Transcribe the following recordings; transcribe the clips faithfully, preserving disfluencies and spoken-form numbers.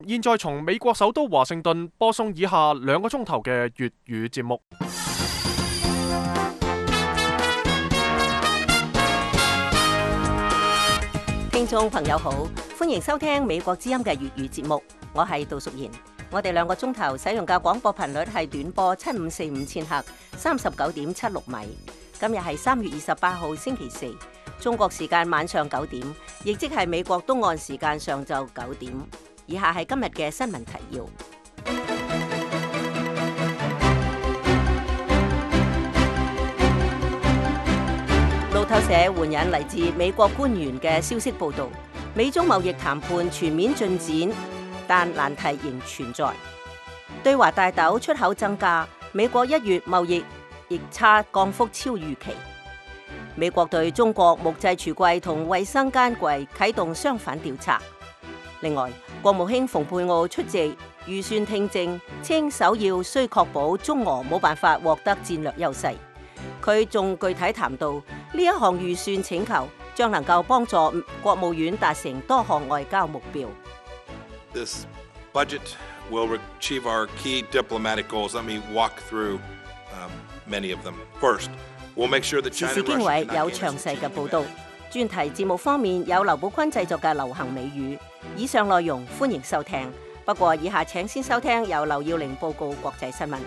現在從美國首都華盛頓播送以下兩個鐘頭嘅粵語節目。 聽眾朋友好，歡迎收聽美國之音嘅粵語節目，我係杜淑賢。我哋兩個鐘頭使用嘅廣播頻率係短波七五四五千赫，三十九點七六米。今日係三月二十八號星期四，中國時間晚上九點，亦即係美國東岸時間上晝九點。以下係今日嘅新聞提要。路透社援引嚟自美國官員嘅消息報道，美中貿易談判全面進展，但難題仍存在。對華大豆出口增加，美國一月貿易逆差降幅超預期。美國對中國木製櫥櫃同衛生間櫃啟動相反調查。另外，國務卿蓬佩奧出席預算聽證，稱首要需確保中俄冇辦法獲得戰略優勢。佢仲具體談到呢一項預算請求將能夠幫助國務院達成多項外交目標。 This budget will achieve our key diplomatic goals. Let me walk through um, many of them. First, we'll make sure that China. 時事經緯有詳細嘅報導。專題節目方面有劉寶坤製作嘅流行美語。以上內容歡迎收聽。不過以下請先收聽由劉耀玲報告國際新聞。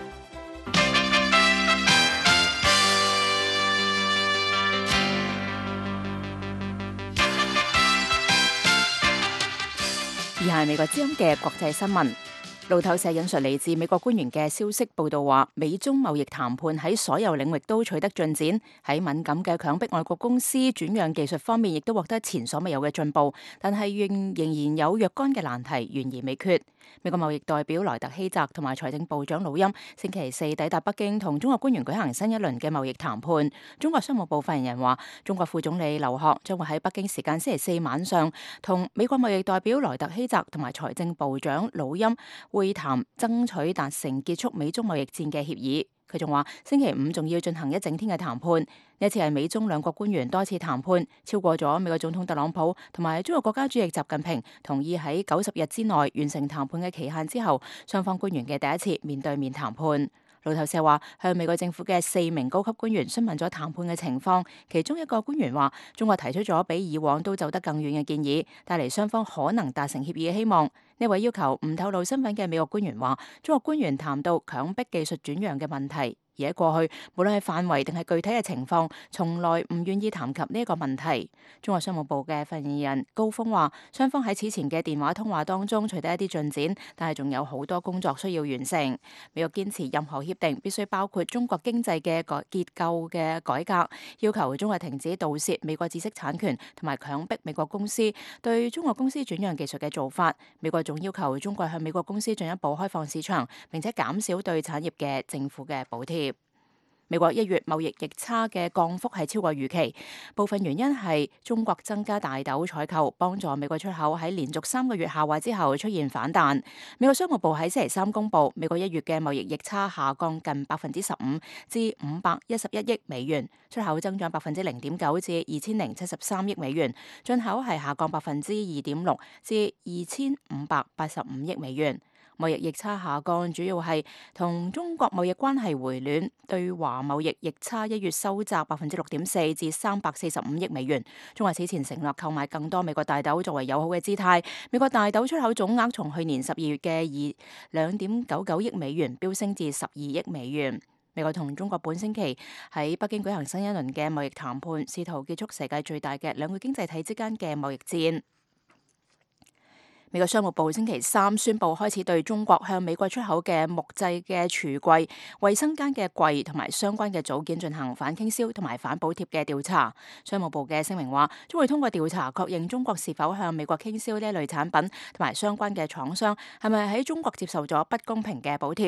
以下係美國之音嘅國際新聞。路透社引述嚟自美國官員嘅消息報道話，美中貿易談判喺所有領域都取得進展，喺敏感嘅強迫外國公司轉讓技術方面亦都獲得前所未有嘅進步，但係仍仍然有若干嘅難題懸而未決。美國貿易代表萊特希澤同埋財政部長魯欽星期四抵達北京，同中國官員舉行新一輪嘅貿易談判。中國商務部發言人話，中國副總理劉鶴將會喺北京時間星期四晚上同美國貿易代表萊特希澤同埋財政部長魯欽會談，爭取達成結束美中貿易戰嘅協議。佢仲話星期五仲要進行一整天嘅談判。呢次係美中兩國官員多次談判，超過咗美國總統特朗普同埋中國國家主席習近平同意喺九十日之內完成談判嘅期限之後，雙方官員嘅第一次面對面談判。路透社話，向美國政府嘅四名高級官員詢問咗談判嘅情況，其中一個官員話，中國提出咗比以往都走得更遠嘅建議，帶嚟雙方可能達成協議嘅希望。呢位要求唔透露身份嘅美國官員話，中國官員談到強迫技術轉讓嘅問題，而喺過去無論係範圍定係具體嘅情況，從來唔願意談及呢一個問題。中國商務部嘅發言人高峰話，雙方喺此前嘅電話通話當中取得一啲進展，但係仲有好多工作需要完成。美國堅持任何協定必須包括中國經濟嘅改結構嘅改革，要求中國停止盜竊美國知識產權同埋強迫美國公司對中國公司轉讓技術嘅做法。美國仲要求中國向美國公司進一步開放市場，並且減少對產業嘅政府嘅補貼。美國一月貿易逆差嘅降幅係超過預期，部分原因係中國增加大豆採購，幫助美國出口喺連續三個月下滑之後出現反彈。美國商務部喺星期三公布，美國一月嘅貿易逆差下降近百分之十五，至五百一十一億美元，出口增長百分之零點九，至二千零七十三億美元，進口係下降百分之二點六，至二千五百八十五億美元。貿易逆差下降主要係同中國貿易關係回暖，對華貿易逆差一月收窄百分之六點四至三百四十五億美元。中國此前承諾購買更多美國大豆作為友好嘅姿態，美國大豆出口總額從去年十二月嘅二兩點九九億美元飆升至十二億美元。美國同中國本星期喺北京舉行新一輪嘅貿易談判，試圖結束世界最大嘅兩個經濟體之間嘅貿易戰。美國商務部星期三宣布開始對中國向美國出口嘅木製嘅櫥櫃、衛生間嘅櫃同埋相關嘅組件進行反傾銷同埋反補貼嘅調查。商務部嘅聲明話，將會通過調查確認中國是否向美國傾銷呢一類產品，同埋相關嘅廠商係咪喺中國接受咗不公平嘅補貼。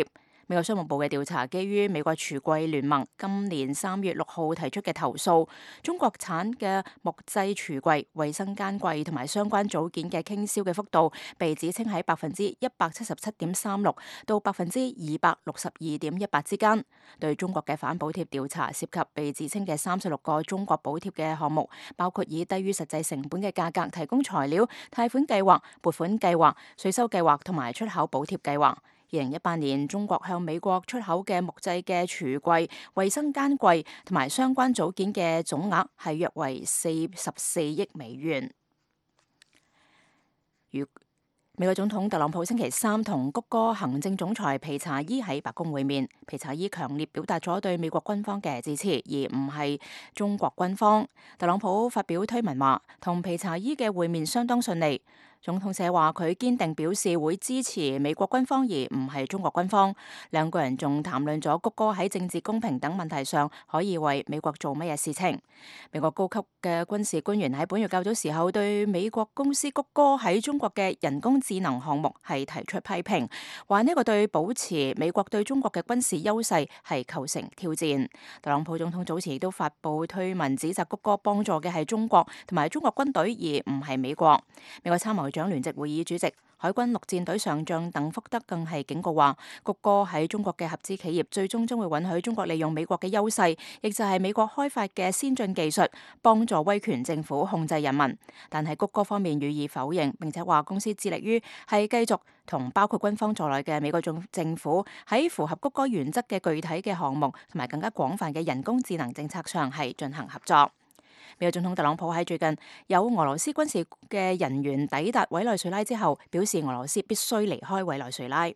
美國商務部嘅調查基於美國櫥櫃聯盟今年三月六號提出嘅投訴，中國產嘅木製櫥櫃、衛生間櫃同埋相關組件嘅傾銷嘅幅度被指稱喺百分之一百七十七點三六到百分之二百六十二點一八之間。對中國嘅反補貼調查涉及被指稱嘅三十六個中國補貼嘅項目，包括以低於實際成本嘅價格提供材料、貸款計劃、撥款計劃、稅收計劃同埋出口補貼計劃。二零一八年，中國向美國出口嘅木製嘅櫥櫃、衛生間櫃同埋相關組件嘅總額係約為四十四億美元。如美國總統特朗普星期三同谷歌行政總裁皮查伊喺白宮會面，皮查伊強烈表達咗對美國軍方嘅支持，而唔係中國軍方。特朗普發表推文話，同皮查伊嘅會面相當順利。總統社話佢堅定表示會支持美國軍方，而唔係中國軍方。兩個人仲談論咗谷歌喺政治公平等問題上可以為美國做乜嘢事情。美國高級嘅軍事官員喺本月較早時候對美國公司谷歌喺中國嘅人工智能項目係提出批評，話呢個對保持美國對中國嘅軍事優勢係構成挑戰。特朗普總統早前亦都發布推文指責谷歌幫助嘅係中國同埋中國軍隊，而唔係美國。美國參謀長聯席會議主席、海軍陸戰隊上將鄧福德更係警告話，谷歌喺中國嘅合資企業最終將會允許中國利用美國嘅優勢，亦就係美國開發嘅先進技術，幫助威權政府控制人民。但係谷歌方面予以否認，並且話公司致力於係繼續同包括軍方在內嘅美國政政府喺符合谷歌原則嘅具體嘅項目同埋更加廣泛嘅人工智能政策上係進行合作。美國總統特朗普喺最近有俄羅斯軍事嘅人員抵達委內瑞拉之後，表示俄羅斯必須離開委內瑞拉。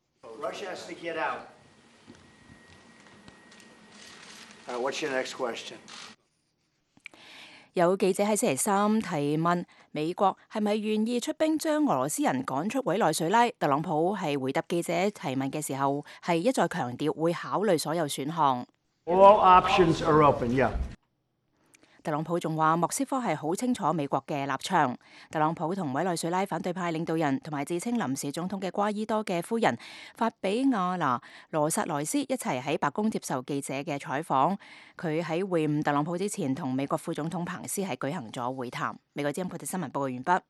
有記者喺星期三提問美國係咪願意出兵將俄羅斯人趕出委內瑞拉，特朗普係回答記者提問嘅時候係一再強調會考慮所有選項。 All options are open, yeah. 特朗普仲話莫斯科係好清楚美國嘅立場。特朗普同委內瑞拉反對派領導人同埋自稱臨時總統嘅瓜伊多嘅夫人法比亞娜羅薩萊斯一齊喺白宮接受記者嘅採訪。佢喺會晤特朗普之前同美國副總統彭斯係舉行咗會談。美國之音國際新聞報告完畢。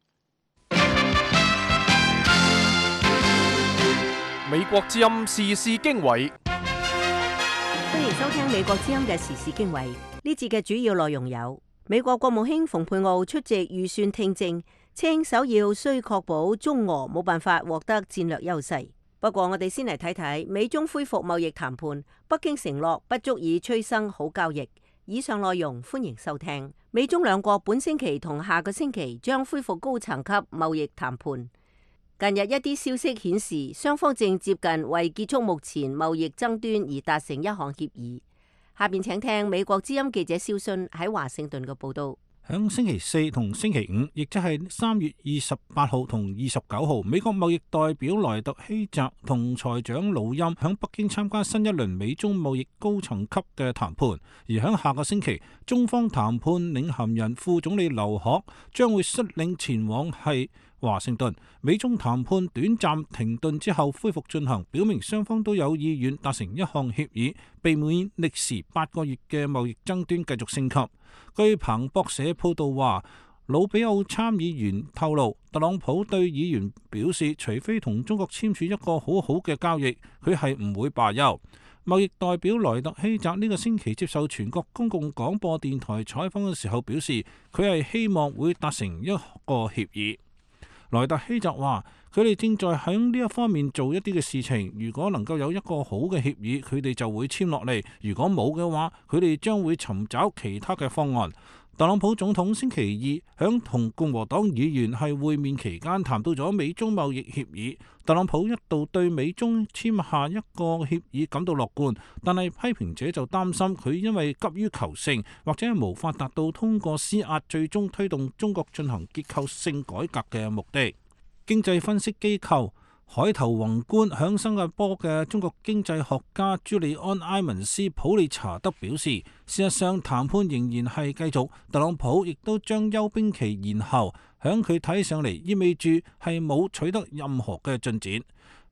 美國之音時事經緯， 歡迎收聽美國之音嘅時事經緯。呢節嘅主要內容有：美國國務卿蓬佩奧出席預算聽證，稱首要需確保中俄冇辦法獲得戰略優勢。不過我哋先嚟睇睇美中恢復貿易談判，北京承諾不足以催生好交易。以上內容歡迎收聽。美中兩國本星期同下個星期將恢復高層級貿易談判。近日一啲消息顯示，雙方正接近為結束目前貿易爭端而達成一項協議。下邊請聽美國之音記者蕭信喺華盛頓嘅報道。 響星期四同星期五，亦即係三月二十八號同二十九號，美國貿易代表萊特希澤同財長魯欽響北京參加新一輪美中貿易高層級嘅談判。而響下個星期，中方談判領銜人副總理劉鶴將會率領前往係華盛頓。美中談判短暫停頓之後恢復進行，表明雙方都有意願達成一項協議，避免歷時八個月嘅貿易爭端繼續升級。據彭博社報道話，魯比奧參議員透露，特朗普對議員表示，除非同中國簽署一個好好嘅交易，佢係唔會罷休。貿易代表萊特希澤呢個星期接受全國公共廣播電台採訪嘅時候表示，佢係希望會達成一個協議。萊特希澤話，佢哋正在喺呢一方面做一啲嘅事情，如果能夠有一個好嘅協議，佢哋就會簽落嚟；如果冇嘅話，佢哋將會尋找其他嘅方案。特朗普總統星期二響同共和黨議員係會面期間談到咗美中貿易協議。特朗普一度對美中簽下一個協議感到樂觀，但係批評者就擔心佢因為急於求勝，或者係無法達到通過施壓最終推動中國進行結構性改革嘅目的。經濟分析機構海頭宏觀響新加坡嘅中國經濟學家朱利安埃文斯普利查德表示，事實上談判仍然係繼續，特朗普亦都將休兵期延後，響佢睇上嚟意味住係冇取得任何嘅進展。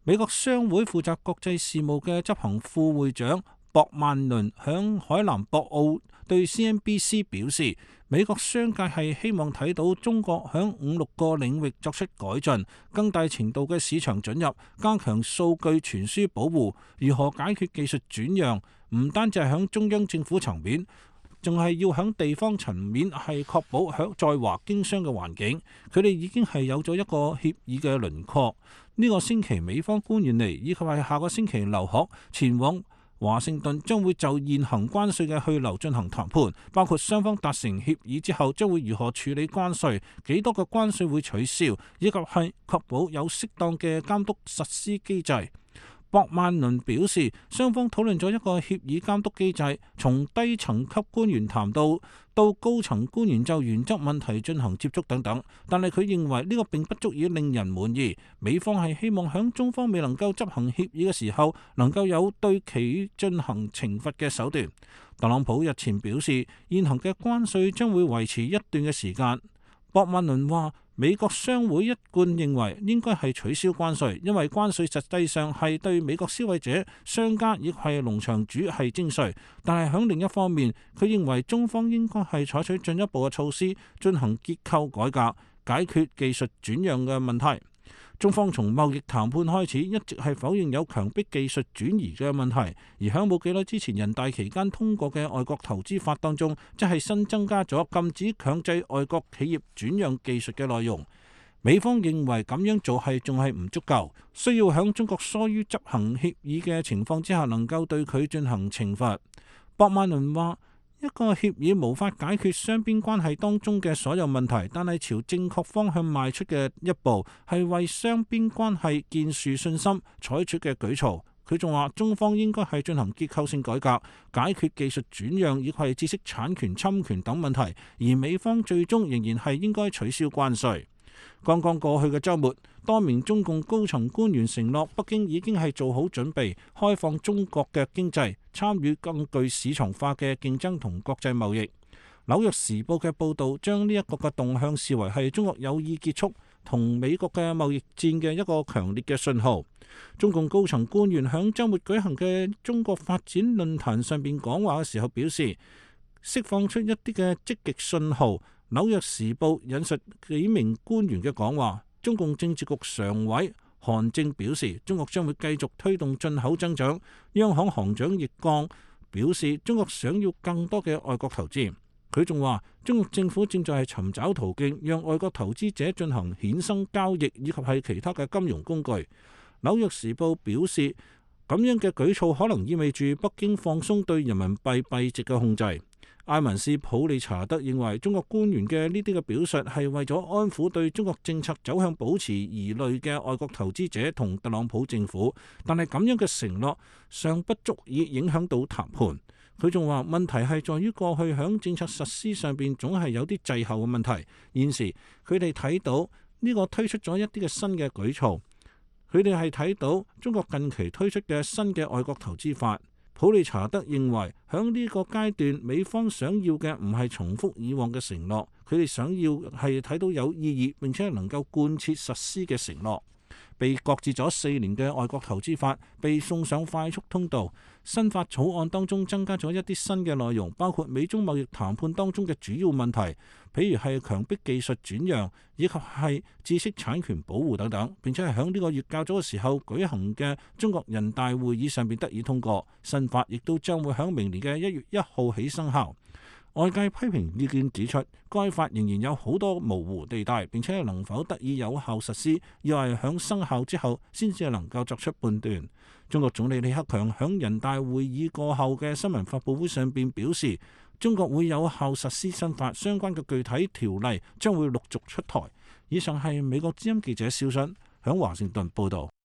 美國商會負責國際事務嘅執行副會長博曼倫響海南博鰲對 C N B C 表示，美國商界係希望睇到中國響五六個領域作出改進，更大程度嘅市場准入，加強數據傳輸保護，如何解決技術轉讓，唔單止係響中央政府層面，仲係要響地方層面係確保響在華經商嘅環境。佢哋已經係有咗一個協議嘅輪廓。呢個星期美方官員嚟，以及係下個星期留學前往華盛頓，將會就現行關稅嘅去留進行談判，包括雙方達成協議之後將會如何處理關稅，幾多個關稅會取消，以及係確保有適當嘅監督實施機制。博曼倫表示，雙方討論咗一個協議監督機制，從低層級官員談到到高層官員就原則問題進行接觸等等。但係佢認為呢個並不足以令人滿意。美方係希望響中方未能夠執行協議嘅時候，能夠有對其進行懲罰嘅手段。特朗普日前表示，現行嘅關稅將會維持一段嘅時間。博曼倫話，美國商會一貫認為應該係取消關稅，因為關稅實際上係對美國消費者、商家亦係農場主係徵稅。但係響另一方面，佢認為中方應該係採取進一步嘅措施，進行結構改革，解決技術轉讓嘅問題。中方從貿易談判開始，一直係否認有強迫技術轉移嘅問題，而響冇幾耐之前人大期間通過嘅外國投資法當中，即係新增加咗禁止強制外國企業轉讓技術嘅內容。美方認為咁樣做係仲係唔足夠，需要響中國疏於執行協議嘅情況之下，能夠對佢進行懲罰。博曼倫話，一個協議無法解決雙邊關係當中嘅所有問題，但係朝正確方向邁出嘅一步，係為雙邊關係建樹信心採取嘅舉措。佢仲話，中方應該係進行結構性改革，解決技術轉讓以及知識產權侵權等問題，而美方最終仍然係應該取消關稅。剛剛過去嘅週末，多名中共高層官員承諾北京已經係做好準備，開放中國嘅經濟，參與更具市場化嘅競爭同國際貿易。紐約時報嘅報導將呢一個嘅動向視為係中國有意結束同美國嘅貿易戰嘅一個強烈嘅信號。中共高層官員響週末舉行嘅中國發展論壇上邊講話嘅時候表示，釋放出一啲嘅積極信號。紐約時報引述幾名官員嘅講話，中共政治局常委韓正表示，中國將會繼續推動進口增長。央行行長易綱表示，中國想要更多嘅外國投資。佢仲話，中國政府正在係尋找途徑，讓外國投資者進行衍生交易以及係其他嘅金融工具。紐約時報表示，咁樣嘅舉措可能意味住北京放鬆對人民幣幣值嘅控制。埃文斯普利查德認為，中國官員嘅呢啲嘅表述係為咗安撫對中國政策走向保持疑慮嘅外國投資者同特朗普政府，但係咁樣嘅承諾尚不足以影響到談判。佢仲話，問題係在於過去響政策實施上邊總係有啲滯後嘅問題。現時佢哋睇到呢個推出咗一啲嘅新嘅舉措，佢哋係睇到中國近期推出嘅新嘅外國投資法。普利查德認為，響呢個階段，美方想要嘅唔係重複以往嘅承諾，佢哋想要係睇到有意義並且能夠貫徹實施嘅承諾。被擱置咗四年嘅外國投資法被送上快速通道，新法草案當中增加咗一啲新嘅內容，包括美中貿易談判當中嘅主要問題，譬如係強迫技術轉讓以及係知識產權保護等等，並且係響呢個月較早嘅時候舉行嘅中國人大會議上邊得以通過。新法亦都將會響明年嘅一月一號起生效。外界批評意見指出，該法仍然有好多模糊地帶，並且能否得以有效實施，要係響生效之後先至能夠作出判斷。中國總理李克強響人大會議過後嘅新聞發佈會上邊表示，中國會有效實施新法，相關嘅具體條例將會陸續出台。以上係美國之音記者肖信響華盛頓報導。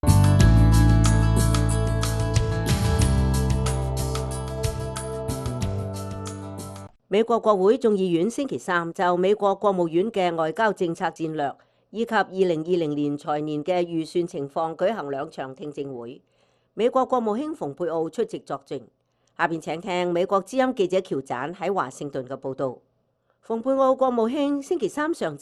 美國國會眾議院星期三就美國國務院嘅外交政策戰略以及二零二零年財年嘅預算情況舉行兩場聽證會。美國國務卿蓬佩奧出席作證。下邊請聽美國之音記者喬贊喺華盛頓嘅報導。蓬佩奧國務卿星期三上晝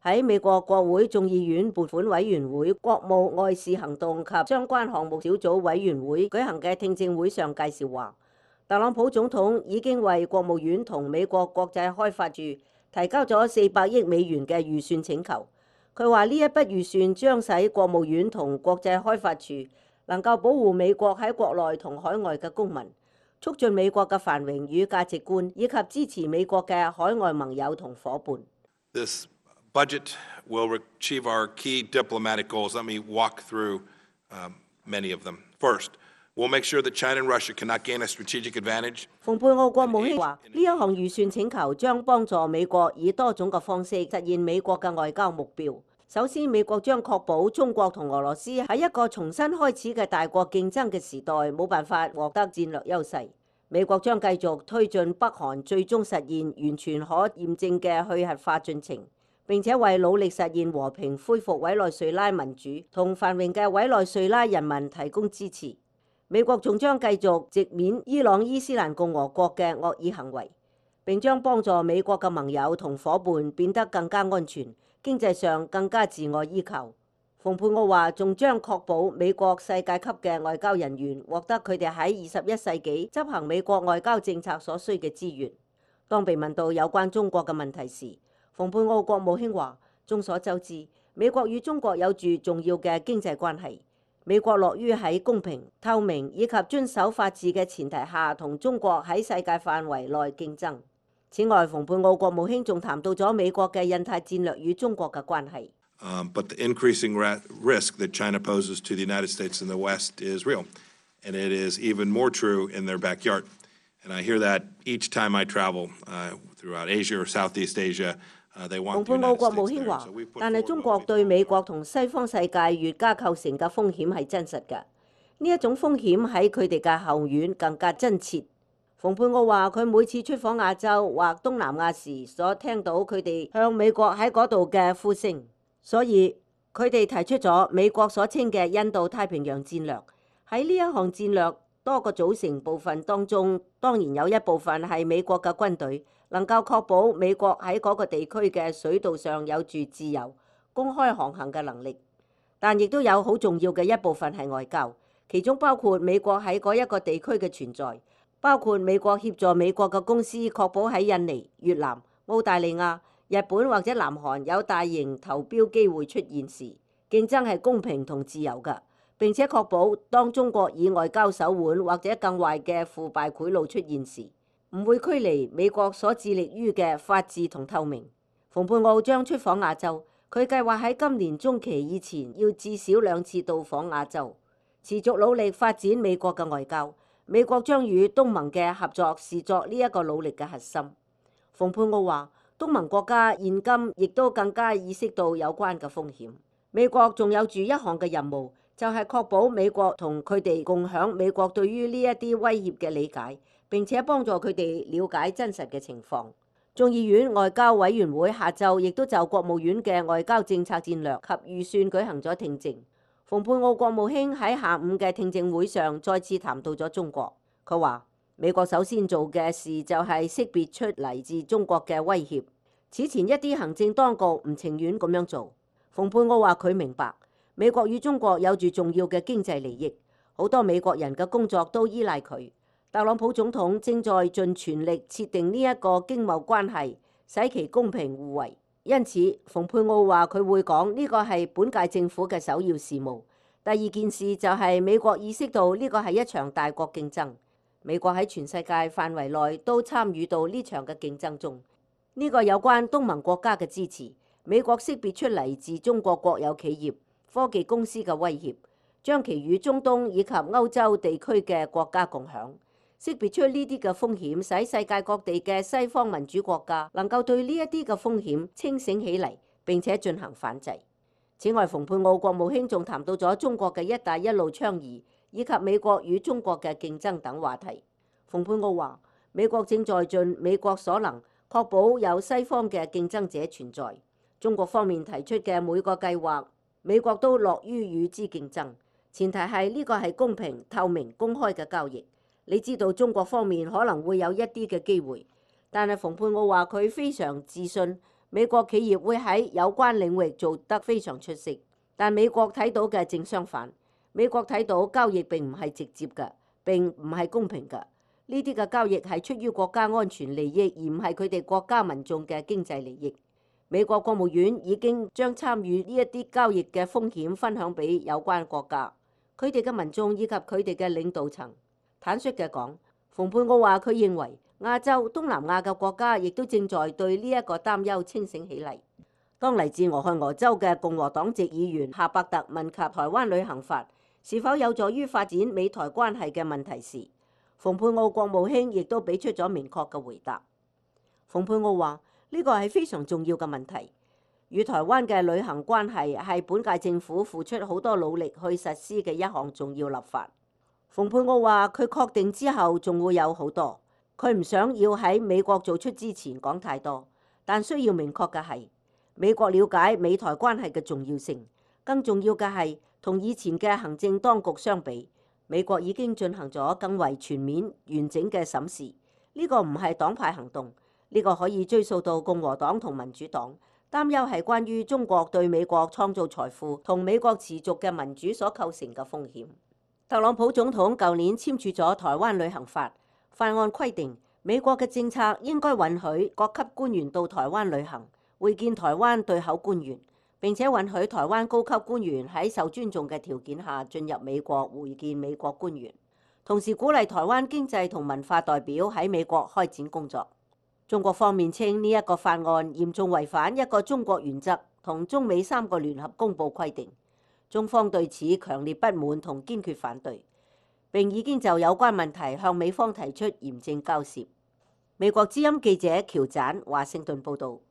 喺美國國會眾議院撥款委員會國務外事行動及相關項目小組委員會舉行嘅聽證會上介紹話，特朗普總統已經為國務院同美國國際開發署提交咗四百億美元嘅預算請求。佢話呢一筆預算將使國務院同國際開發署能夠保護美國喺國內同海外嘅公民，促進美國嘅繁榮與價值觀，以及支持美國嘅海外盟友同伙伴。 This budget will achieve our key diplomatic goals. Let me walk through um, many of them. First, we'll make sure that China and Russia cannot gain a strategic advantage. 蓬佩奧國務卿話：呢一項預算請求將幫助美國以多種嘅方式實現美國嘅外交目標。首先，美國將確保中國同俄羅斯喺一個重新開始嘅大國競爭嘅時代冇辦法獲得戰略優勢。美國將繼續推進北韓最終實現完全可驗證嘅去核化進程。並且為努力實現和平、恢復委內瑞拉民主同繁榮嘅委內瑞拉人民提供支持。美國仲將繼續直面伊朗伊斯蘭共和國嘅惡意行為，並將幫助美國嘅盟友同伙伴變得更加安全，經濟上更加自我依靠。蓬佩奧話，仲將確保美國世界級嘅外交人員獲得佢哋喺二十一世紀執行美國外交政策所需嘅資源。當被問到有關中國嘅問題時，蓬佩奧國務卿話：眾所周知，美國與中國有住重要嘅經濟關係。美國樂於喺公平、透明以及遵守法治嘅前提下，同中國喺世界範圍內競爭。此外，蓬佩奧國務卿仲談到咗美國嘅印太戰略與中國嘅關係。 Um, but the increasing risk that China poses to the United States and the West is real, and it is even more true in their backyard. And I hear that each time I travel uh, throughout Asia or Southeast Asia. 蓬佩奧國務卿話，但係中國對美國同西方世界越加構成嘅風險係真實嘅，呢一種風險喺佢哋嘅後院更加真切。蓬佩奧話，佢每次出訪亞洲或東南亞時，所聽到佢哋向美國喺嗰度嘅呼聲，所以佢哋提出咗美國所稱嘅印度太平洋戰略。喺呢一項戰略多個組成部分當中，當然有一部分係美國嘅軍隊。能夠確保美國喺嗰個地區嘅水道上有住自由、公開航行嘅能力，但亦都有好重要嘅一部分係外交，其中包括美國喺嗰一個地區嘅存在，包括美國協助美國嘅公司確保喺印尼、越南、澳大利亞、日本或者南韓有大型投標機會出現時，競爭係公平同自由嘅，並且確保當中國以外交手腕或者更壞嘅腐敗賄賂出現時，唔會驅離美國所致力於嘅法治同透明。蓬佩奧將出訪亞洲，佢計劃喺今年中期以前要至少兩次到訪亞洲，持續努力發展美國嘅外交。美國將與東盟嘅合作視作呢一個努力嘅核心。蓬佩奧話，東盟國家現今亦都更加意識到有關嘅風險。美國仲有住一項嘅任務，就係確保美國同佢哋共享美國對於呢一啲威脅嘅理解，並且幫助佢哋了解真實嘅情況。眾議院外交委員會下晝亦都就國務院嘅外交政策戰略及預算舉行咗聽證。蓬佩奧國務卿喺下午嘅聽證會上再次談到咗中國。佢話：美國首先做嘅事就係識別出嚟自中國嘅威脅。此前一啲行政當局唔情願咁樣做。蓬佩奧話佢明白美國與中國有住重要嘅經濟利益，好多美國人嘅工作都依賴佢。特朗普總統正在盡全力設定呢一個經貿關係，使其公平互惠。因此，蓬佩奧話佢會講呢個係本屆政府嘅首要事務。第二件事就係美國意識到呢個係一場大國競爭，美國喺全世界範圍內都參與到呢場嘅競爭中。呢個有關東盟國家嘅支持，美國識別出嚟自中國國有企業、科技公司嘅威脅，將其與中東以及歐洲地區嘅國家共享。識別出呢啲嘅風險，使世界各地嘅西方民主國家能夠對呢一啲嘅風險清醒起嚟，並且進行反制。此外，蓬佩奧國務卿仲談到咗中國嘅一帶一路倡議，以及美國與中國嘅競爭等話題。蓬佩奧話：美國正在盡美國所能，確保有西方嘅競爭者存在。中國方面提出嘅每個計劃，美國都樂於與之競爭，前提係呢個係公平、透明、公開嘅交易。你知道中國方面可能會有一啲嘅機會，但係蓬佩奧話佢非常自信美國企業會喺有關領域做得非常出色，但美國睇到嘅正相反。美國睇到交易並唔係直接嘅，並唔係公平嘅。呢啲嘅交易係出於國家安全利益，而唔係佢哋國家民眾嘅經濟利益。美國國務院已經將參與呢一啲交易嘅風險分享俾有關國家、佢哋嘅民眾以及佢哋嘅領導層。坦率嘅講，蓬佩奧話佢認為亞洲、東南亞嘅國家亦都正在對呢一個擔憂清醒起嚟。當嚟自俄亥俄州嘅共和黨籍議員夏伯特問及台灣旅行法是否有助於發展美台關係嘅問題時，蓬佩奧國務卿亦都俾出咗明確嘅回答。蓬佩奧話：呢個係非常重要嘅問題，與台灣嘅旅行關係係本屆政府付出好多努力去實施嘅一項重要立法。蓬佩奧話：佢確定之後仲會有好多，佢唔想要喺美國做出之前講太多，但需要明確嘅係美國了解美台關係嘅重要性。更重要嘅係，同以前嘅行政當局相比，美國已經進行咗更為全面完整嘅審視。呢個唔係黨派行動，呢個可以追溯到共和黨同民主黨。擔憂係關於中國對美國創造財富同美國持續嘅民主所構成嘅風險。特朗普總統舊年簽署咗台灣旅行法，法案規定美國嘅政策應該允許各級官員到台灣旅行，會見台灣對口官員，並且允許台灣高級官員喺受尊重嘅條件下進入美國會見美國官員，同時鼓勵台灣經濟同文化代表喺美國開展工作。中國方面稱呢一個法案嚴重違反一個中國原則同中美三個聯合公報規定，中方對此強烈不滿同堅決反對，並已經就有關問題向美方提出嚴正交涉。美國之音記者喬展華盛頓報導。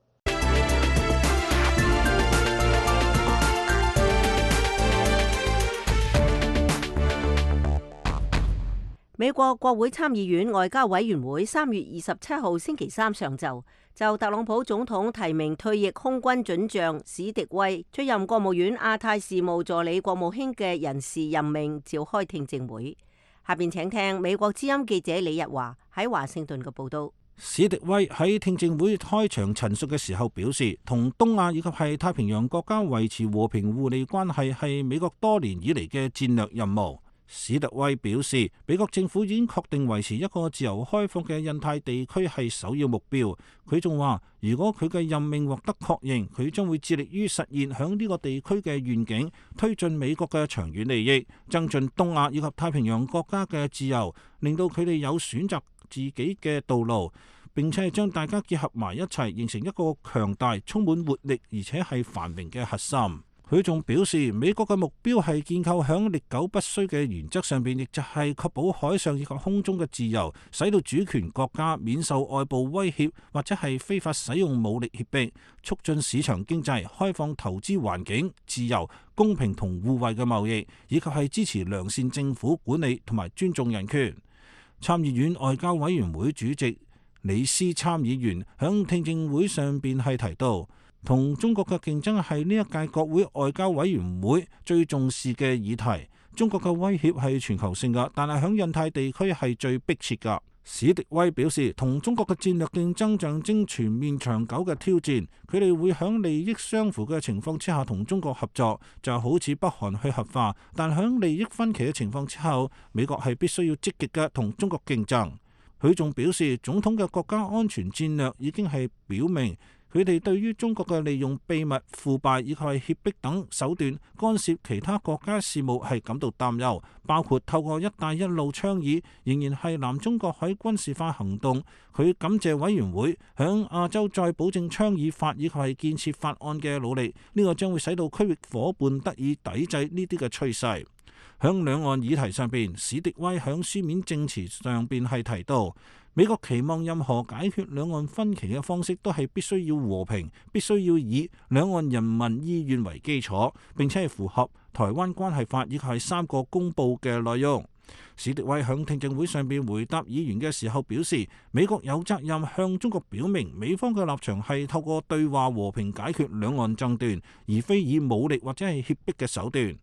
美國國會參議院外交委員會三月二十七號星期三上晝就特朗普總統提名退役空軍准將史迪威出任國務院亞太事務助理國務卿嘅人事任命召開聽證會。下邊請聽美國之音記者李日華喺華盛頓嘅報道。 史迪威喺聽證會開場陳述嘅時候表示，同東亞以及係太平洋國家維持和平互利關係係美國多年以嚟嘅戰略任務。史迪威表示，美國政府已經確定維持一個自由開放嘅印太地區係首要目標。佢仲話，如果佢嘅任命獲得確認，佢將會致力於實現響呢個地區嘅願景，推進美國嘅長遠利益，增進東亞以及太平洋國家嘅自由，令到佢哋有選擇自己嘅道路，並且係將大家結合埋一齊，形成一個強大、充滿活力而且係繁榮嘅核心。佢仲表示，美國嘅目標係建構響歷久不衰嘅原則上邊，亦就係確保海上以及空中嘅自由，使到主權國家免受外部威脅或者係非法使用武力脅迫，促進市場經濟、開放投資環境、自由、公平同互惠嘅貿易，以及係支持良善政府管理同埋尊重人權。參議院外交委員會主席李斯參議員響聽證會上邊係提到，同中國嘅競爭係呢一屆國會外交委員會最重視嘅議題。中國嘅威脅係全球性㗎，但係響印太地區係最迫切㗎。史迪威表示，同中國嘅戰略競爭象徵全面長久嘅挑戰，佢哋會響利益相符嘅情況之下同中國合作，就好似北韓去核化，但響利益分歧嘅情況之後，美國係必須要積極嘅同中國競爭。佢仲表示，總統嘅國家安全戰略已經係表明，佢哋對於中國嘅利用秘密、腐敗以及係脅迫等手段干涉其他國家事務係感到擔憂，包括透過一帶一路倡議仍然係南中國海軍事化行動。佢感謝委員會響亞洲再保證倡議法以及係建設法案嘅努力，呢、這個將會使到區域夥伴得以抵制呢啲嘅趨勢。響兩岸議題上邊，史迪威響書面證詞上邊係提到，美國期望任何解決兩岸分歧嘅方式都係必須要和平，必須要以兩岸人民意願為基礎，並且係符合台灣關係法以及係三個公報嘅內容。史迪威響聽證會上邊回答議員嘅時候表示，美國有責任向中國表明，美方嘅立場係透過對話和平解決兩岸爭端，而非以武力或者係脅迫嘅手段。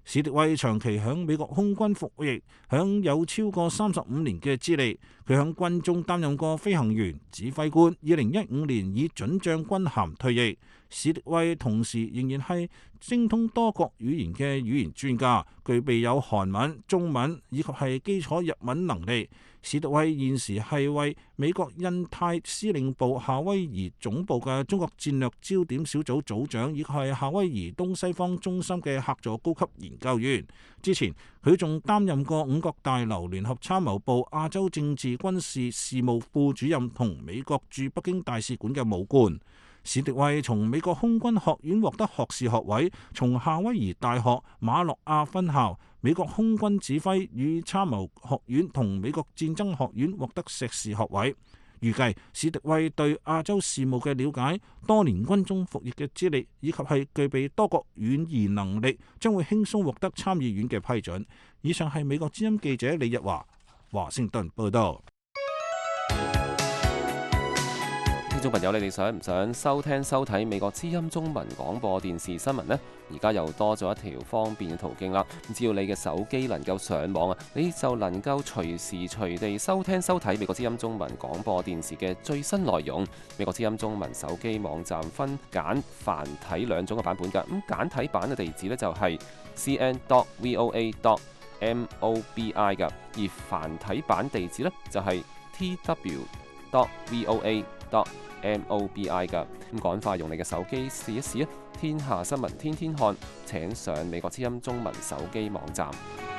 史迪威長期響美國空軍服役，享有超過三十五年嘅資歷。佢響軍中擔任過飛行員、指揮官。二零一五年以准將軍銜退役。史迪威同時仍然係精通多國語言嘅語言專家，具備有韓文、中文以及係基礎日文能力。史迪威現時係為美國印太司令部夏威夷總部嘅中國戰略焦點小組組長，以及係夏威夷東西方中心嘅客座高級研究員。之前佢仲擔任過五角大樓聯合參謀部亞洲政治軍事事務副主任同美國駐北京大使館嘅武官。史迪威從美國空軍學院獲得學士學位，從夏威夷大學馬諾亞分校、美國空軍指揮與參謀學院同美國戰爭學院獲得碩士學位。預計史迪威對亞洲事務嘅了解、多年軍中服役嘅資歷以及係具備多國語言能力，將會輕鬆獲得參議院嘅批准。以上係美國之音記者李日華華盛頓報道。 聽眾朋友，你哋想唔想收聽收睇美國之音中文廣播電視新聞呢？而家又多咗一條方便嘅途徑啦！只要你嘅手機能夠上網啊，你就能夠隨時隨地收聽收睇美國之音中文廣播電視嘅最新內容。美國之音中文手機網站分簡繁體兩種嘅版本㗎。咁簡體版嘅地址呢，就係 c n dot v o a dot m o b i 㗎，而繁體版地址呢，就係 t w dot v o a dot m o b i 㗎。咁趕快用你嘅手機試一試啊！天下新聞天天看，請上美國之音中文手機網站。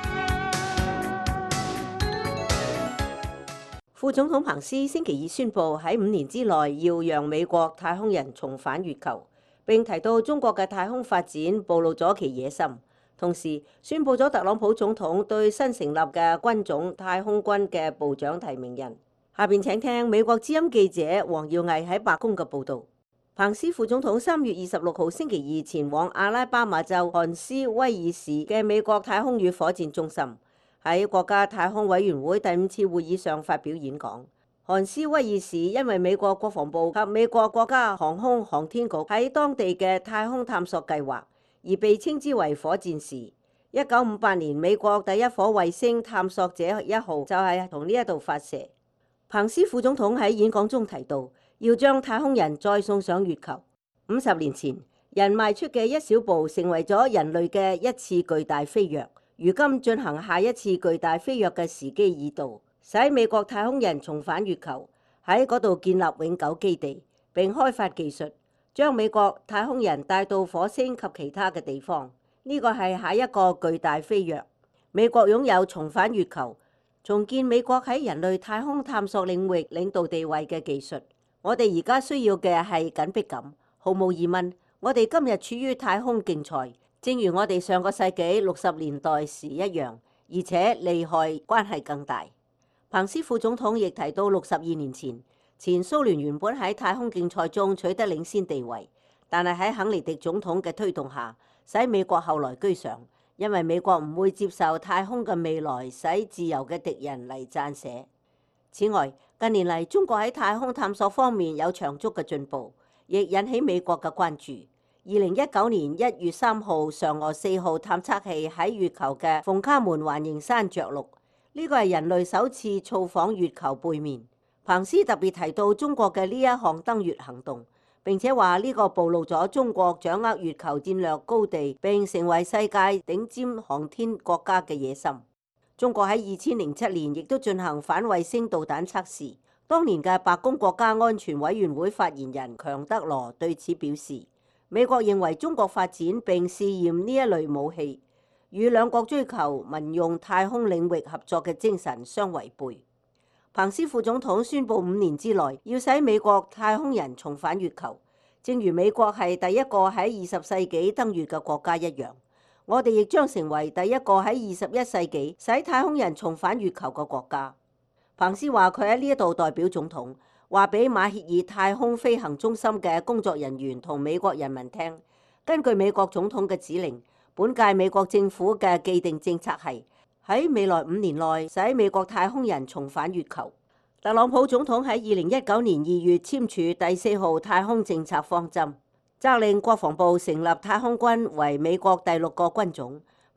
副總統彭斯星期二宣布喺五年之內要讓美國太空人重返月球，並提到中國嘅太空發展暴露咗其野心，同時宣布咗特朗普總統對新成立嘅軍種太空軍嘅部長提名人。下邊請聽美國之音記者黃耀毅喺白宮嘅報導。彭斯副總統三月二十六號星期二前往阿拉巴馬州漢斯威爾士嘅美國太空與火箭中心，喺國家太空委員會第五次會議上發表演講。漢斯威爾士因為美國國防部及美國國家航空航天局喺當地嘅太空探索計劃，而被稱之為火箭時。一九五八年，美國第一顆衛星探索者一號就係從呢一度發射。彭斯副總統喺演講中提到，要將太空人再送上月球。五十年前，人邁出嘅一小步，成為咗人類嘅一次巨大飛躍。如今進行下一次巨大飛躍嘅時機已到，使美國太空人重返月球，喺嗰度建立永久基地，並開發技術，將美國太空人帶到火星及其他嘅地方。呢個係下一個巨大飛躍。美國擁有重返月球、重建美國喺人類太空探索領域領導地位嘅技術。我哋而家需要嘅係緊迫感。毫無疑問，我哋今日處於太空競賽，正如我哋上個世紀六十年代時一樣，而且利害關係更大。彭斯副總統亦提到，六十二年前，前蘇聯原本喺太空競賽中取得領先地位，但係喺肯尼迪總統嘅推動下，使美國後來居上，因為美國唔會接受太空嘅未來使自由嘅敵人嚟撰寫。此外，近年嚟中國喺太空探索方面有長足嘅進步，亦引起美國嘅關注。二零一九年一月三號，嫦娥四號探測器喺月球嘅鳳卡門環形山着陸，呢個係人類首次造訪月球背面。彭斯特別提到中國嘅呢一項登月行動，並且話呢個暴露咗中國掌握月球戰略高地並成為世界頂尖航天國家嘅野心。中國喺二千零七年亦都進行反衛星導彈測試。當年嘅白宮國家安全委員會發言人強德羅對此表示，美國認為中國發展並試驗呢一類武器，與兩國追求民用太空領域合作嘅精神相違背。彭斯副總統宣布五年之內要使美國太空人重返月球，正如美國係第一個喺二十世紀登月嘅國家一樣。我哋亦將成為第一個喺二十一世紀使太空人重返月球嘅國家。彭斯話佢喺呢一度代表總統，話俾馬歇爾太空飛行中心嘅工作人員同美國人民聽，根據美國總統嘅指令，本屆美國政府嘅既定政策係喺未來五年內使美國太空人重返月球。特朗普總統喺二零一九年二月簽署第四號太空政策方針，責令國防部成立太空軍為美國第六個軍種。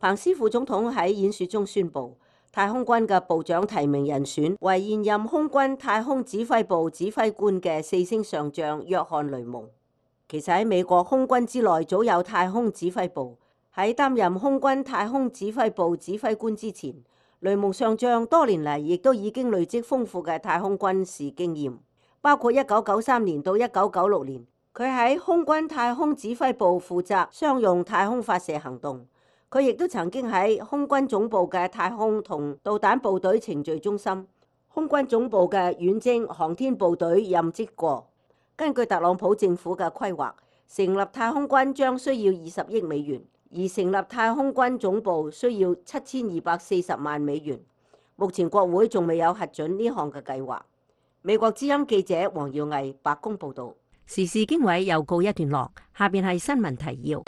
彭斯副總統喺演說中宣布，太空軍嘅部長提名人選為現任空軍太空指揮部指揮官嘅四星上將約翰雷蒙。其實喺美國空軍之內早有太空指揮部。喺擔任空軍太空指揮部指揮官之前，雷蒙上將多年嚟亦都已經累積豐富嘅太空軍事經驗，包括一九九三年到一九九六年，佢喺空軍太空指揮部負責商用太空發射行動。佢亦都曾經喺空軍總部嘅太空同導彈部隊程序中心、空軍總部嘅遠征航天部隊任職過。根據特朗普政府嘅規劃，成立太空軍將需要二十億美元，而成立太空軍總部需要七千二百四十萬美元。目前國會仲未有核准呢項嘅計劃。美國之音記者黃耀毅白宮報導。時事經緯又告一段落，下邊係新聞提要。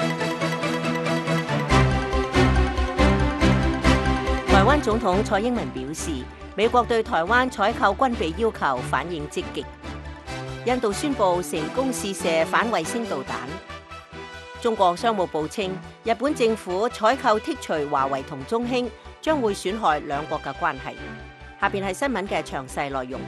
台灣總統蔡英文表示，美國對台灣採購軍備要求反應積極。印度宣布成功試射反衛星導彈。中國商務部稱，日本政府採購剔除華為同中興，將會損害兩國嘅關係。下邊係新聞嘅詳細內容。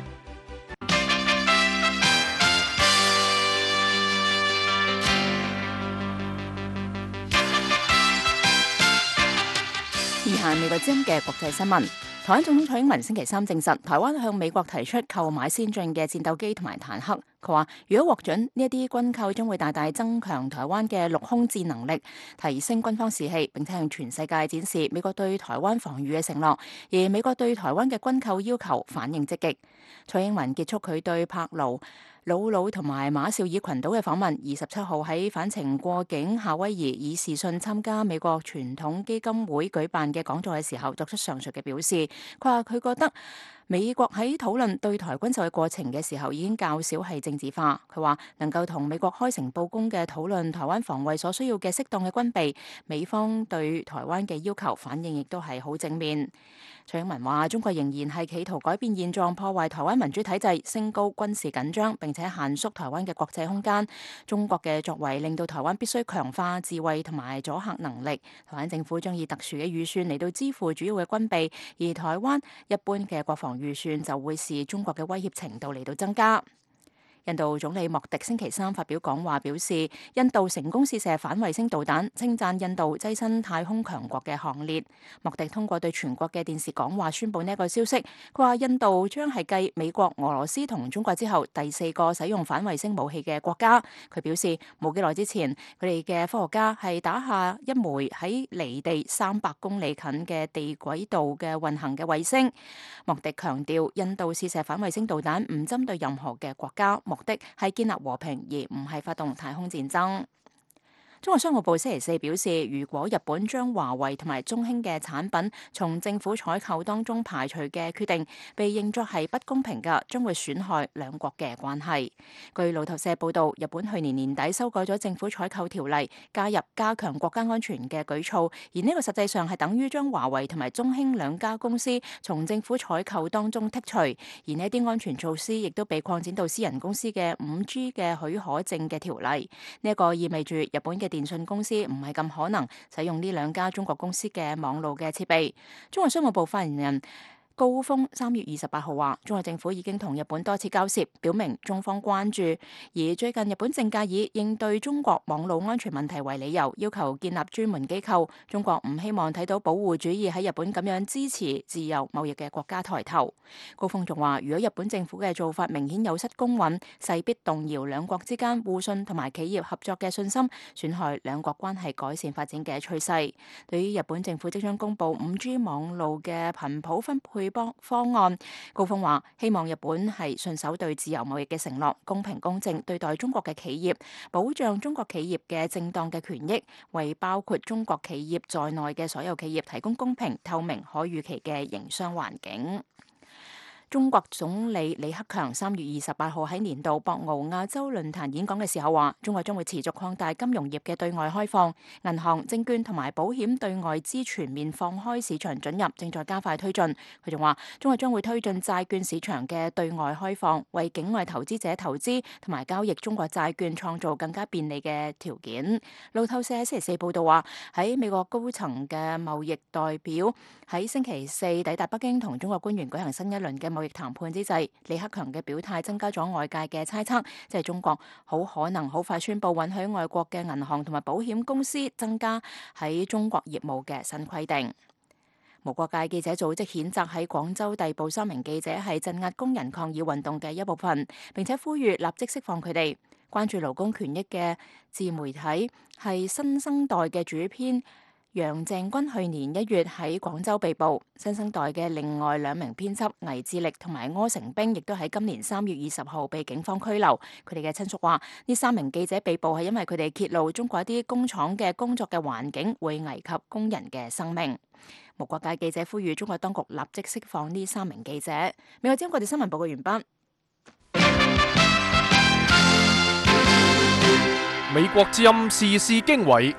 以下美國之音嘅國際新聞。台灣總統蔡英文星期三證實，台灣向美國提出購買先進嘅戰鬥機同埋坦克。佢話，如果獲准，呢一啲軍購將會大大增強台灣嘅陸空戰能力，提升軍方士氣，並且向全世界展示美國對台灣防禦嘅承諾。而美國對台灣嘅軍購要求反應積極。蔡英文結束佢對帕勞、魯魯同埋馬紹爾群島嘅訪問，二十七號喺返程過境夏威夷，以視訊參加美國傳統基金會舉辦嘅講座嘅時候，作出上述嘅表示。佢話佢覺得美國喺討論對台軍售嘅過程嘅時候，已經較少係政治化。佢話能夠同美國開誠佈公嘅討論台灣防衛所需要嘅適當嘅軍備，美方對台灣嘅要求反應亦都係好正面。蔡英文話：中國仍然係企圖改變現狀，破壞台灣民主體制，升高軍事緊張，並且限縮台灣嘅國際空間。中國嘅作為令到台灣必須強化自衛同埋阻嚇能力。台灣政府將以特殊嘅預算嚟到支付主要嘅軍備，而台灣一般嘅國防預算就會視中國嘅威脅程度嚟到增加。印度總理莫迪星期三發表講話，表示印度成功試射反衛星導彈，稱讚印度躋身太空強國嘅行列。莫迪通過對全國嘅電視講話宣布呢一個消息，佢話印度將係繼美國、俄羅斯同中國之後第四個使用反衛星武器嘅國家。佢表示冇幾耐之前，佢哋嘅科學家係打下一枚喺離地三百公里近嘅地軌道嘅運行嘅衛星。莫迪強調，印度試射反衛星導彈唔針對任何嘅國家。目的係建立和平，而唔係發動太空戰爭。中國商務部星期四表示，如果日本將華為同埋中興嘅產品從政府採購當中排除嘅決定被認作係不公平嘅，將會損害兩國嘅關係。據路透社報道，日本去年年底修改咗政府採購條例，加入加強國家安全嘅舉措，而呢個實際上係等於將華為同埋中興兩家公司從政府採購當中剔除，而呢啲安全措施亦都被擴展到私人公司嘅五 G 嘅許可證嘅條例。呢一個意味住日本嘅電信公司唔係咁可能使用呢兩家中國公司嘅網路嘅設備。中國商務部發言人高峰三月二十八號話，中國政府已經同日本多次交涉，表明中方關注。而最近日本政界以應對中國網絡安全問題為理由，要求建立專門機構。中國唔希望睇到保護主義喺日本咁樣支持自由貿易嘅國家抬頭。高峰仲話，如果日本政府嘅做法明顯有失公允，勢必動搖兩國之間互信同埋企業合作嘅信心，損害兩國關係改善發展嘅趨勢。對於日本政府即將公布五 G 網路嘅頻譜分配方案，高峰話希望日本係信守對自由貿易嘅承諾，公平公正對待中國嘅企業，保障中國企業嘅正當嘅權益，為包括中國企業在內嘅所有企業提供公平、透明、可預期嘅營商環境。 中國總理李克強三月二十八號喺年度博鰲亞洲論壇演講嘅時候話，中國將會持續擴大金融業嘅對外開放，銀行、證券同埋保險對外資全面放開市場准入正在加快推進。佢仲話，中國將會推進債券市場嘅對外開放，為境外投資者投資同埋交易中國債券創造更加便利嘅條件。路透社喺星期四報道話，喺美國高層嘅貿易代表喺星期四抵達北京，同中國官員舉行新一輪嘅貿易談判之際，李克強嘅表態增加咗外界嘅猜測，即係中國好可能好快宣布允許外國嘅銀行同埋保險公司增加喺中國業務嘅新規定。無國界記者組織譴責喺廣州逮捕三名記者係鎮壓工人抗議運動嘅一部分，並且呼籲立即釋放佢哋。關注勞工權益嘅自媒體係新生代嘅主編楊鄭軍去年一月喺廣州被捕，新生代嘅另外兩名編輯倪志力同埋柯成兵亦都喺今年三月二十號被警方拘留。佢哋嘅親屬話，呢三名記者被捕係因為佢哋揭露中國一啲工廠嘅工作嘅環境會危及工人嘅生命。無國界記者呼籲中國當局立即釋放呢三名記者。美國之音國際新聞報告完畢。 美國之音時事經緯。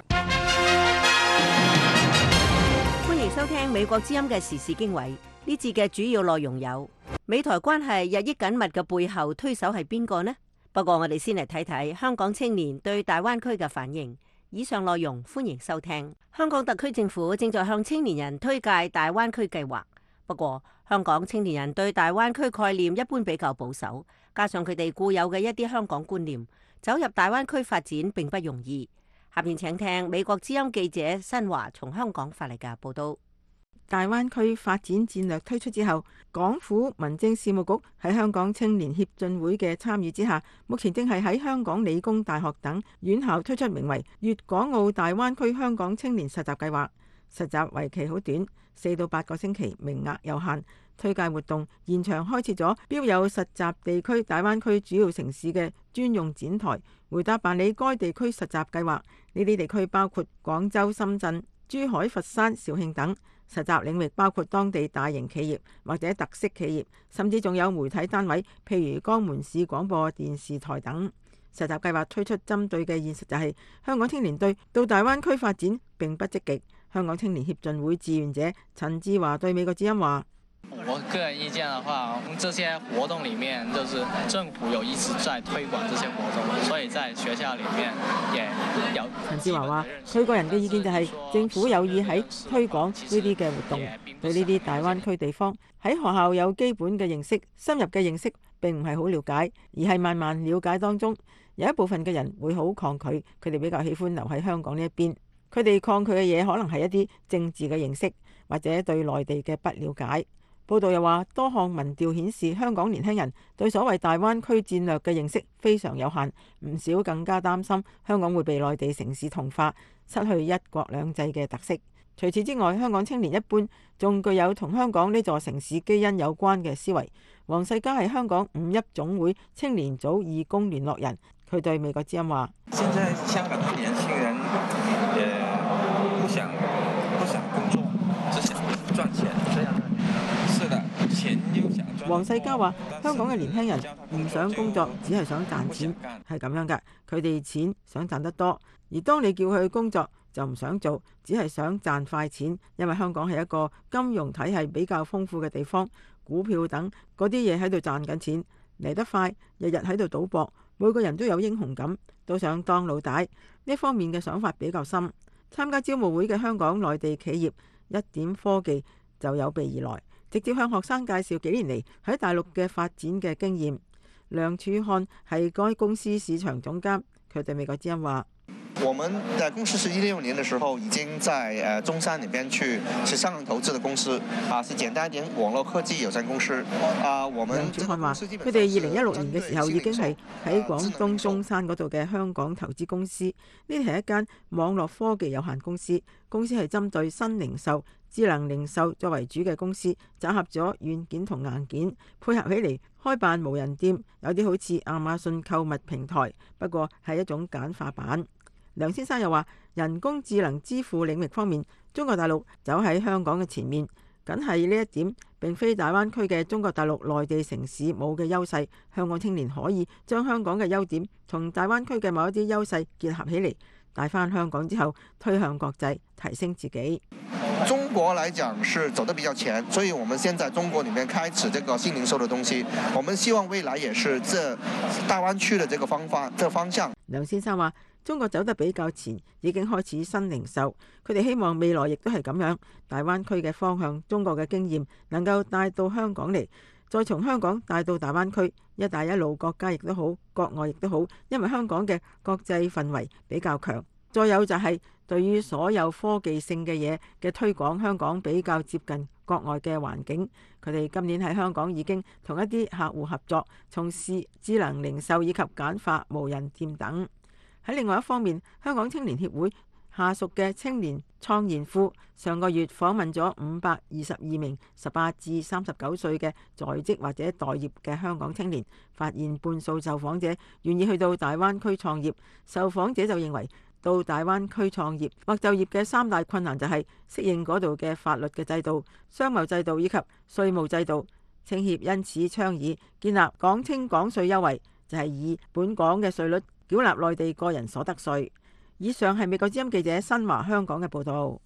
收聽美國之音嘅時事經緯，呢節嘅主要內容有美台關係日益緊密嘅背後推手係邊個呢？不過我哋先嚟睇睇香港青年對大灣區嘅反應。以上內容歡迎收聽。香港特區政府正在向青年人推介大灣區計劃，不過香港青年人對大灣區概念一般比較保守，加上佢哋固有嘅一啲香港觀念，走入大灣區發展並不容易。下面請聽美國之音記者新華從香港發嚟嘅報道。 大灣區發展戰略推出之後，港府民政事務局喺香港青年協進會嘅參與之下，目前正係喺香港理工大學等院校推出名為粵港澳大灣區香港青年實習計劃。實習為期好短，四到八個星期，名額有限。推介活動現場開設咗標有實習地區大灣區主要城市嘅專用展台，回答辦理該地區實習計劃。呢啲地區包括廣州、深圳、珠海、佛山、肇慶等。實習領域包括當地大型企業或者特色企業，甚至仲有媒體單位，譬如江門市廣播電視台等。實習計劃推出針對嘅現實就係香港青年對到大灣區發展並不積極。香港青年協進會志願者陳志華對美國之音話： 我個人意見的話，這些活動裡面，就是政府有一直在推廣這些活動，所以在學校裡面也有。 陳志華話：佢個人嘅意見就係政府有意喺推廣呢啲嘅活動，對呢啲大灣區地方喺學校有基本嘅認識，深入嘅認識並唔係好了解，而係慢慢了解當中。有一部分嘅人會好抗拒，佢哋比較喜歡留喺香港呢一邊。佢哋抗拒嘅嘢可能係一啲政治嘅認識，或者對內地嘅不了解。報道又話，多項民調顯示香港年輕人對所謂大灣區戰略嘅認識非常有限，唔少更加擔心香港會被內地城市同化，失去一國兩制嘅特色。除此之外，香港青年一般仲具有同香港呢座城市基因有關嘅思維。黃世嘉係香港五一總會青年組義工聯絡人，佢對美國之音話： 現在香港嘅年輕人也不想不想工作，只想賺錢，這樣的。是的，錢又想賺。 黃世嘉話：香港嘅年輕人唔想工作，只係想賺錢，係咁樣㗎。佢哋錢想賺得多，而當你叫佢工作，就唔想做，只係想賺快錢。因為香港係一個金融體系比較豐富嘅地方，股票等嗰啲嘢喺度賺緊錢，嚟得快，日日喺度賭博，每個人都有英雄感，都想當老大。呢方面嘅想法比較深。參加招募會嘅香港內地企業一點科技就有備而來，直接向學生介紹幾年嚟喺大陸嘅發展嘅經驗。梁柱漢係該公司市場總監，佢對美國之音話： 我們的公司是一六年的時候已經在誒中山裏邊去，是香港投資的公司，啊，是簡單一點網絡科技有限公司。啊，我們梁柱漢話：佢哋二零一六年嘅時候已經係喺廣東中山嗰度嘅香港投資公司，呢啲係一間網絡科技有限公司，公司係針對新零售、智能零售作為主嘅公司，集合咗軟件同硬件，配合起嚟開辦無人店，有啲好似亞馬遜購物平台，不過係一種簡化版。梁先生又話：人工智能支付領域方面，中國大陸走喺香港嘅前面，梗係呢一點並非大灣區嘅中國大陸內地城市冇嘅優勢。香港青年可以將香港嘅優點同大灣區嘅某一啲優勢結合起嚟，帶返香港之後推向國際，提升自己。 中國來講是走得比較前，所以我們先在中國裡面開始這個新零售的東西。我們希望未來也是這大灣區的這個方法、這個方向。 梁先生話：中國走得比較前，已經開始新零售。佢哋希望未來亦都係咁樣，大灣區嘅方向、中國嘅經驗能夠帶到香港嚟，再從香港帶到大灣區。一帶一路國家亦都好，國外亦都好，因為香港嘅國際氛圍比較強。再有就係對於所有科技性嘅嘢嘅推廣，香港比較接近國外嘅環境。佢哋今年喺香港已經同一啲客戶合作，從事智能零售以及簡化無人店等。喺另外一方面，香港青年協會下屬嘅青年創研庫上個月訪問咗五百二十二名十八至三十九歲嘅在職或者待業嘅香港青年，發現半數受訪者願意去到大灣區創業。受訪者就認為，到大灣區創業或就業嘅三大困難就係適應嗰度嘅法律嘅制度、商貿制度以及稅務制度。青協因此倡議建立港青港稅優惠，就係以本港嘅稅率繳納內地個人所得稅。以上係美國之音記者新華香港嘅報導。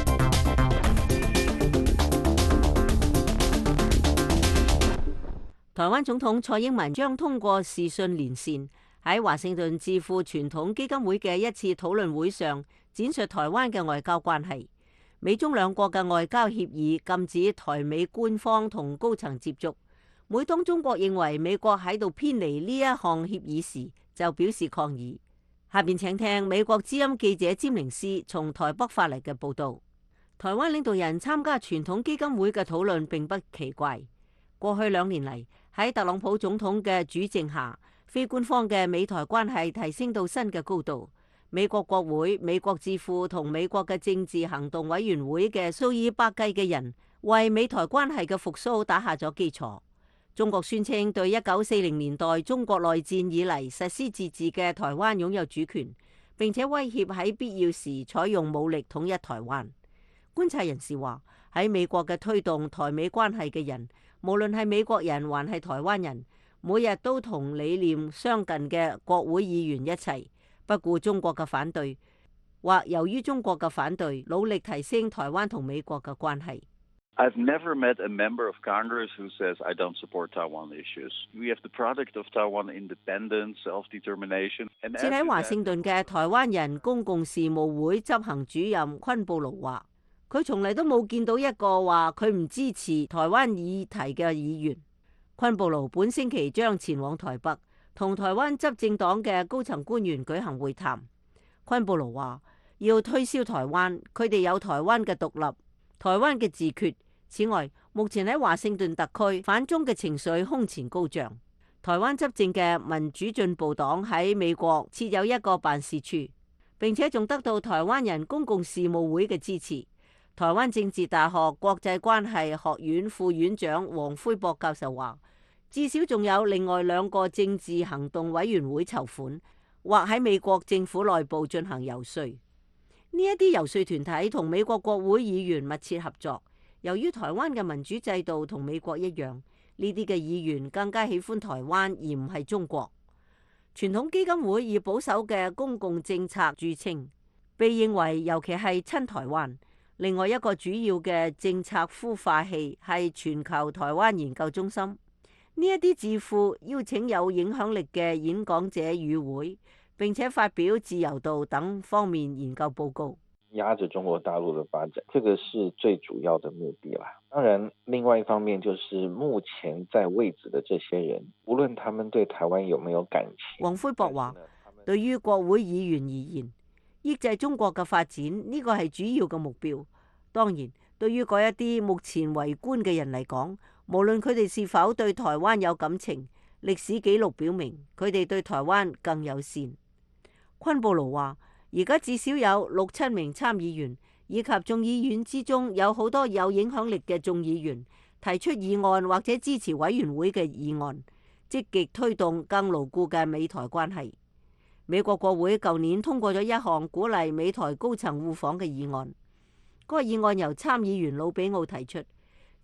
台灣總統蔡英文將通過視訊連線，喺華盛頓智庫傳統基金會嘅一次討論會上展述台灣嘅外交關係。美中兩國嘅外交協議禁止台美官方同高層接觸。每當中國認為美國喺度偏離呢一項協議時，就表示抗議。下邊請聽美國之音記者詹寧斯從台北發嚟嘅報導。台灣領導人參加傳統基金會嘅討論並不奇怪。過去兩年嚟，喺特朗普總統嘅主政下，非官方嘅美台關係提升到新嘅高度。美國國會、美國智庫同美國嘅政治行動委員會嘅數以百計嘅人，為美台關係嘅復甦打下咗基礎。中國宣稱對一九四零年代中國內戰以嚟實施自治嘅台灣擁有主權，並且威脅喺必要時採用武力統一台灣。觀察人士話，喺美國嘅推動台美關係嘅人，無論係美國人還係台灣人，每日都同理念相近嘅國會議員一齊，不顧中國嘅反對，或由於中國嘅反對，努力提升台灣同美國嘅關係。 I've never met a member of Congress who says I don't support Taiwan issues. We have the product of Taiwan independence, self-determination. 設喺華盛頓嘅台灣人公共事務會執行主任昆布盧話，佢從嚟都冇見到一個話佢唔支持台灣議題嘅議員。昆布盧本星期將前往台北，同台灣執政黨嘅高層官員舉行會談。昆布盧話要推銷台灣，佢哋有台灣嘅獨立、台灣嘅自決。此外，目前喺華盛頓特區反中嘅情緒空前高漲。台灣執政嘅民主進步黨喺美國設有一個辦事處，並且仲得到台灣人公共事務會嘅支持。台灣政治大學國際關係學院副院長黃輝博教授話，至少仲有另外兩個政治行動委員會籌款，或喺美國政府內部進行遊說。呢一啲遊說團體同美國國會議員密切合作。由於台灣嘅民主制度同美國一樣，呢啲嘅議員更加喜歡台灣而唔係中國。傳統基金會以保守嘅公共政策著稱，被認為尤其係親台灣。另外一個主要嘅政策孵化器係全球台灣研究中心。呢一啲智庫邀請有影響力嘅演講者與會，並且發表自由度等方面研究報告。 壓着中國大陸的發展，這個是最主要的目的啦。當然，另外一方面就是目前在位置的這些人，無論他們對台灣有沒有感情。 黃輝博話，對於國會議員而言，抑制中國嘅發展呢個係主要嘅目標。當然，對於嗰一啲目前圍觀嘅人嚟講，無論佢哋是否對台灣有感情，歷史記錄表明佢哋對台灣更友善。昆布盧話，而家至少有六七名參議員，以及眾議院之中有好多有影響力嘅眾議員提出議案或者支持委員會嘅議案，積極推動更牢固嘅美台關係。美國國會舊年通過咗一項鼓勵美台高層互訪嘅議案，嗰個議案由參議員魯比奧提出，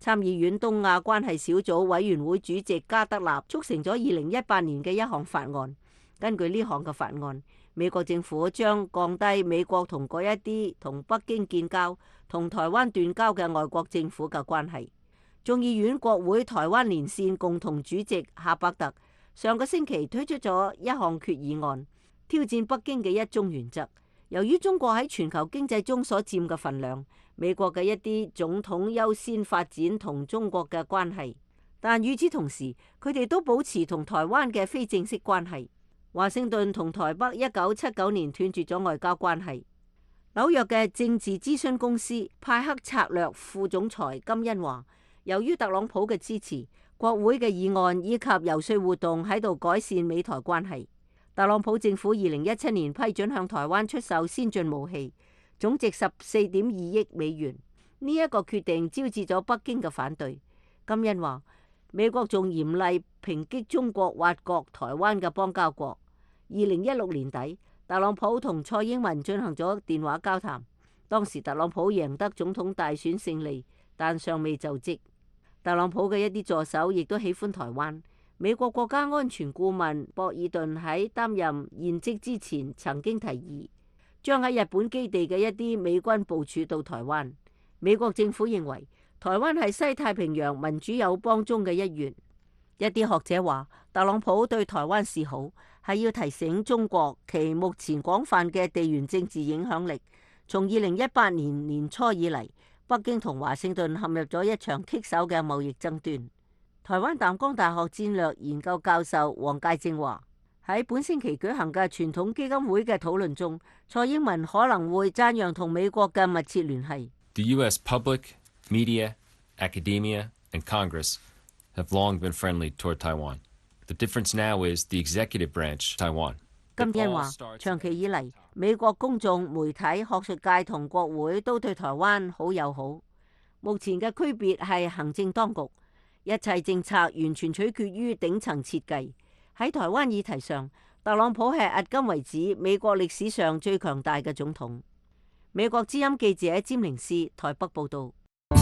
參議院東亞關係小組委員會主席加德納促成咗二零一八年嘅一項法案。根據呢項嘅法案，美國政府將降低美國同嗰一啲同北京建交、同台灣斷交嘅外國政府嘅關係。眾議院國會台灣連線共同主席夏伯特上個星期推出咗一項決議案，挑戰北京嘅一中原則。由於中國喺全球經濟中所佔嘅份量，美國嘅一啲總統優先發展同中國嘅關係，但與此同時，佢哋都保持同台灣嘅非正式關係。華盛頓同台北一九七九年斷絕咗外交關係。紐約嘅政治諮詢公司派克策略副總裁金恩話，由於特朗普嘅支持，國會嘅議案以及遊說活動喺度改善美台關係。特朗普政府二零一七年批准向台灣出售先進武器，總值十四點二億美元。呢、這、一個決定招致咗北京嘅反對。金恩話，美國仲嚴厲抨擊中國挖角台灣嘅邦交國。二零一六年底，特朗普同蔡英文進行咗電話交談，當時特朗普贏得總統大選勝利，但尚未就職。特朗普嘅一啲助手亦都喜歡台灣。美國國家安全顧問博爾頓喺擔任現職之前曾經提議，將喺日本基地嘅一啲美軍部署到台灣。美國政府認為台灣係西太平洋民主友邦中嘅一員。一啲學者話，特朗普對台灣示好，係要提醒中國其目前廣泛嘅地緣政治影響力。從二零一八年年初以嚟，北京同華盛頓陷入咗一場棘手嘅貿易爭端。台灣淡江大學戰略研究教授黃介正話，喺本星期舉行嘅傳統基金會嘅討論中，蔡英文可能會讚揚同美國嘅密切聯繫。 The U S public, media, academia, and Congress have long been friendly toward Taiwan. The difference now is the executive branch, Taiwan. 金恩話，長期以嚟，美國公眾、媒體、學術界同國會都對台灣好友好。目前嘅區別係行政當局。一切政策完全取決於頂層設計。喺台灣議題上，特朗普係迄今為止美國歷史上最強大嘅總統。美國之音記者詹寧斯台北報導。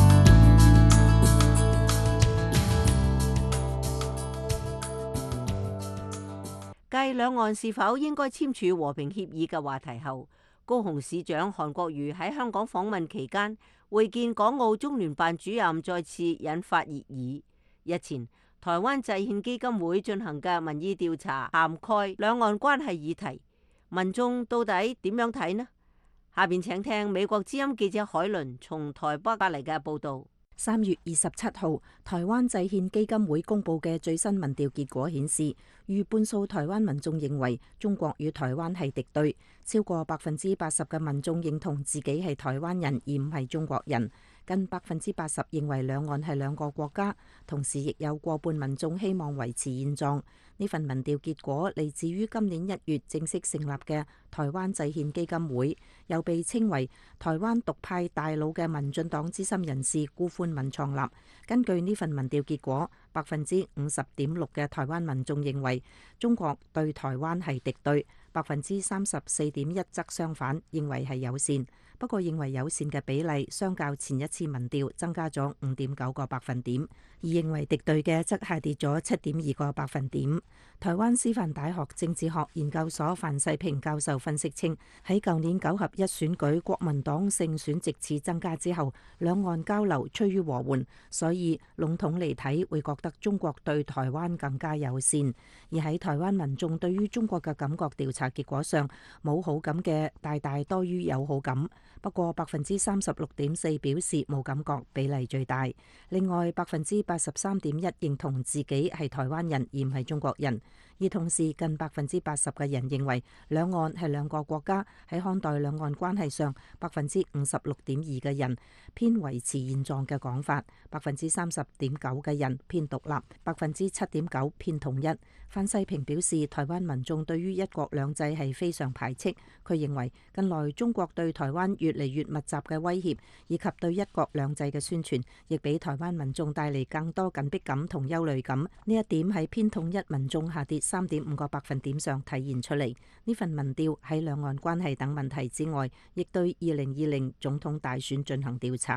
繼兩岸是否應該簽署和平協議嘅話題後，高雄市長韓國瑜喺香港訪問期間會見港澳中聯辦主任，再次引發熱議。日前，台灣制憲基金會進行嘅民意調查涵蓋兩岸關係議題，民眾到底點樣睇呢？下邊請聽美國之音記者海倫從台北發嚟嘅報導。 三月二十七號，台灣制憲基金會公佈嘅最新民調結果顯示，逾半數台灣民眾認為中國與台灣係敵對，超過百分之八十嘅民眾認同自己係台灣人而唔係中國人，近百分之八十認為兩岸係兩個國家，同時亦有過半民眾希望維持現狀。呢份民調結果嚟自於今年一月正式成立嘅台灣制憲基金會，又被稱為台灣獨派大佬嘅民進黨資深人士辜寬敏創立。根據呢份民調結果，百分之五十點六嘅台灣民眾認為中國對台灣係敵對，百分之三十四點一則相反，認為係友善。不過認為友善嘅比例相較前一次民調增加咗五點九個百分點，而認為敵對嘅則下跌咗七點二個百分點。台灣師範大學政治學研究所范世平教授分析稱，喺舊年九合一選舉國民黨勝選席次增加之後，兩岸交流趨於和緩，所以籠統嚟睇會覺得中國對台灣更加友善。而喺台灣民眾對於中國嘅感覺調查結果上，冇好感嘅大大多於有好感。不過百分之三十六點四表示冇感覺，比例最大。另外百分之八十三點一認同自己係台灣人而唔係中國人，而同時近百分之八十嘅人認為兩岸係兩個國家。喺看待兩岸關係上，百分之五十六點二嘅人偏維持現狀嘅講法，百分之三十點九嘅人偏獨立，百分之七點九偏統一。范世平表示，台灣民眾對於一國兩制係非常排斥。佢認為近來中國對台灣越嚟越密集嘅威脅，以及對一國兩制嘅宣傳，亦俾台灣民眾帶嚟更多緊迫感同憂慮感。呢一點喺偏統一民眾下跌三點五個百分點上體現出嚟。呢份民調喺兩岸關係等問題之外，亦對二零二零總統大選進行調查。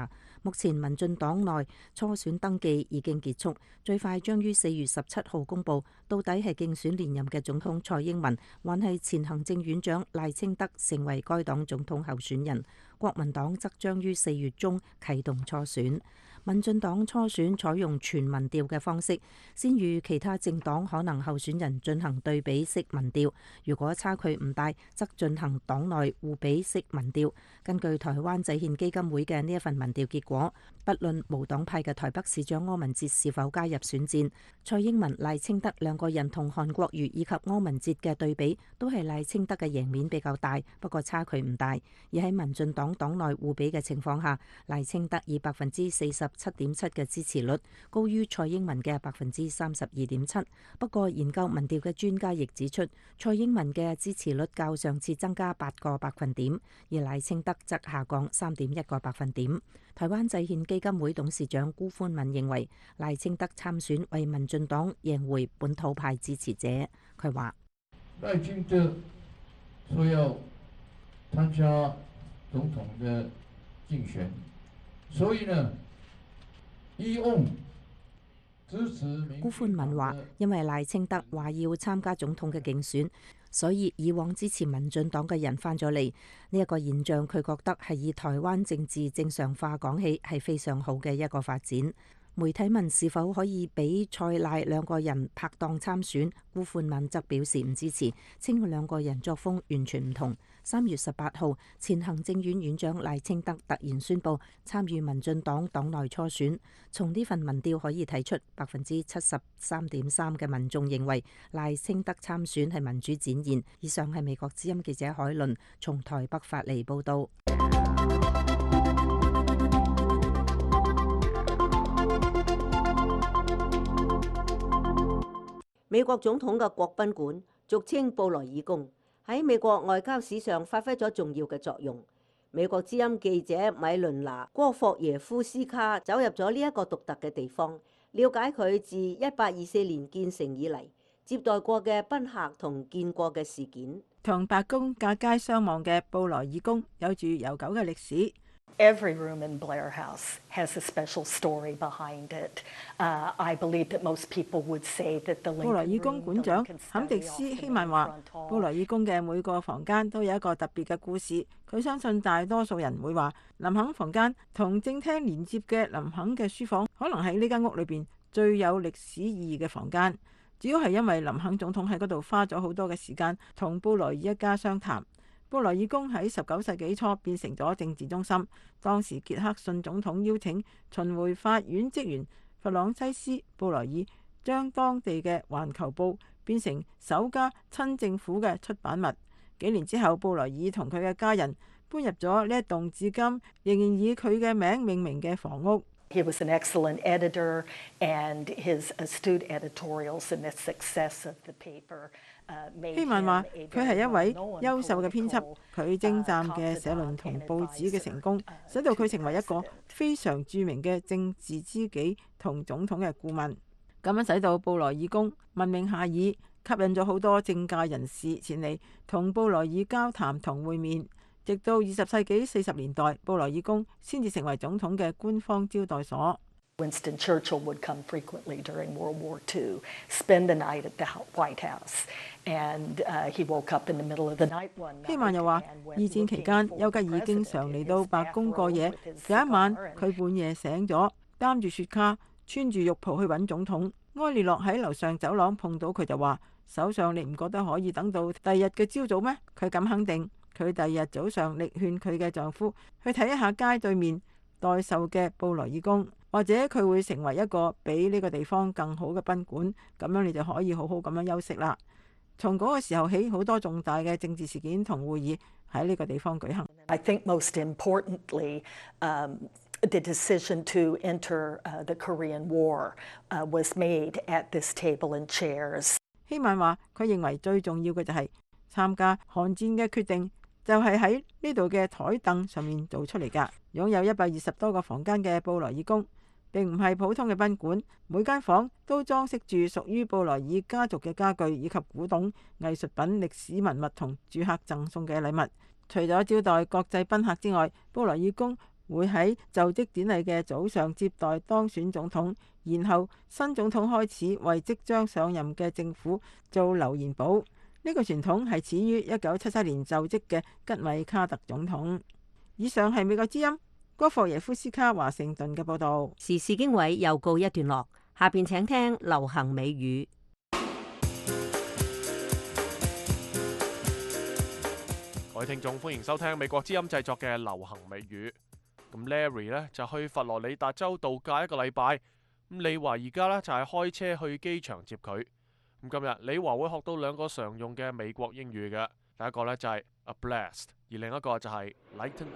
目前民進黨內初選登記已經結束，最快將於四月十七號公佈，到底係競選連任嘅總統蔡英文，還係前行政院長賴清德成為該黨總統候選人。國民黨則將於四月中啟動初選。民進黨初選採用全民調嘅方式，先與其他政黨可能候選人進行對比式民調，如果差距唔大，則進行黨內互比式民調。根據台灣制憲基金會嘅呢一份民調結果，不論無黨派嘅台北市長柯文哲是否加入選戰，蔡英文、賴清德兩個人同韓國瑜以及柯文哲嘅對比，都係賴清德嘅贏面比較大，不過差距唔大。而喺民進黨黨內互比嘅情況下，賴清德以百分之四十七點七嘅支持率，高於蔡英文嘅百分之三十二點七。不過研究民調嘅專家亦指出，蔡英文嘅支持率較上次增加八個百分點，而賴清德則下降三點一個百分點。台灣制憲基金會董事長辜寬敏認為，賴清德參選為民進黨贏回本土派支持者。佢話： 賴清德說要參加總統嘅競選，所以呢，以往支持。 辜寬敏話：因為賴清德話要參加總統嘅競選，所以以往支持民進黨嘅人翻咗嚟。呢一個現象，佢覺得係以台灣政治正常化講起，係非常好嘅一個發展。媒體問是否可以俾蔡賴兩個人拍檔參選，辜寬敏則表示唔支持，稱兩個人作風完全唔同。三月十八號，前行政院院長賴清德突然宣布參與民進黨黨內初選。從呢份民調可以睇出，百分之七十三點三嘅民眾認為賴清德參選係民主展現。以上係美國之音記者海倫從台北發嚟報導。 美國總統嘅國賓館，俗稱布萊爾宮，喺美國外交史上發揮咗重要嘅作用。美國之音記者米倫娜·戈霍耶夫斯卡走入咗呢一個獨特嘅地方，了解佢自一八二四年建成以嚟接待過嘅賓客同見過嘅事件。 同白宮隔街相望嘅布萊爾宮有住悠久嘅歷史。 Every room in Blair House has a special story behind it. Uh, I believe that most people would say that the 布萊爾宮館長坎迪斯希曼話，布萊爾宮嘅每個房間都有一個特別嘅故事。佢相信大多數人會話，林肯房間同正廳連接嘅林肯嘅書房，可能係呢間屋裏邊最有歷史意義嘅房間。主要係因為林肯總統喺嗰度花咗好多嘅時間同布萊爾一家相談。布萊爾宮喺十九世紀初變成咗政治中心。當時傑克遜總統邀請巡迴法院職員弗朗西斯·布萊爾將當地嘅《環球報》變成首家親政府嘅出版物。幾年之後，布萊爾同佢嘅家人搬入咗呢一棟至今仍然以佢嘅名命名嘅房屋。 He was an excellent editor, and his astute editorials and the success of the paper. 希曼話：佢係一位優秀嘅編輯，佢精湛嘅社論同報紙嘅成功，使到佢成為一個非常著名嘅政治知己同總統嘅顧問。咁樣使到布萊爾宮聞名遐邇，吸引咗好多政界人士前嚟同布萊爾交談同會面。直到二十世紀四十年代，布萊爾宮先至成為總統嘅官方招待所。 Winston Churchill would come frequently during World War Two, spend the night at the White House, and he woke up in the middle of the night one night. 希曼又話，二戰期間，丘吉爾經常嚟到白宮過夜。有一晚，佢半夜醒咗，擔住雪茄，穿住浴袍去揾總統。埃列諾喺樓上走廊碰到佢就話：首相，你唔覺得可以等到第二日嘅朝早咩？佢咁肯定。佢第二日早上力勸佢嘅丈夫去睇一下街對面待售嘅布萊爾宮，或者佢會成為一個比呢個地方更好嘅賓館，咁樣你就可以好好咁樣休息啦。從嗰個時候起，好多重大嘅政治事件同會議喺呢個地方舉行。 I think most importantly, um, the decision to enter uh, the Korean War uh, was made at this table and chairs. 希曼話：佢認為最重要嘅就係參加韓戰嘅決定。就係喺呢度嘅台凳上面做出嚟㗎。擁有一百二十多個房間嘅布萊爾宮並唔係普通嘅賓館，每間房都裝飾住屬於布萊爾家族嘅家具以及古董、藝術品、歷史文物同住客贈送嘅禮物。除咗招待國際賓客之外，布萊爾宮會喺就職典禮嘅早上接待當選總統，然後新總統開始為即將上任嘅政府做留言簿。呢個傳統係始於一九七七年就職嘅吉米卡特總統。以上係美國之音戈霍耶夫斯卡華盛頓嘅報道。 時事經緯又告一段落，下邊請聽流行美語。 各位聽眾，歡迎收聽美國之音製作嘅流行美語。咁 Larry 呢就去佛羅里達州度假一個禮拜。咁李華而家呢就係開車去機場接佢。咁今日李華會學到兩個常用嘅美國英語嘅，第一個呢就係 a blast， 而另一個就係 lighten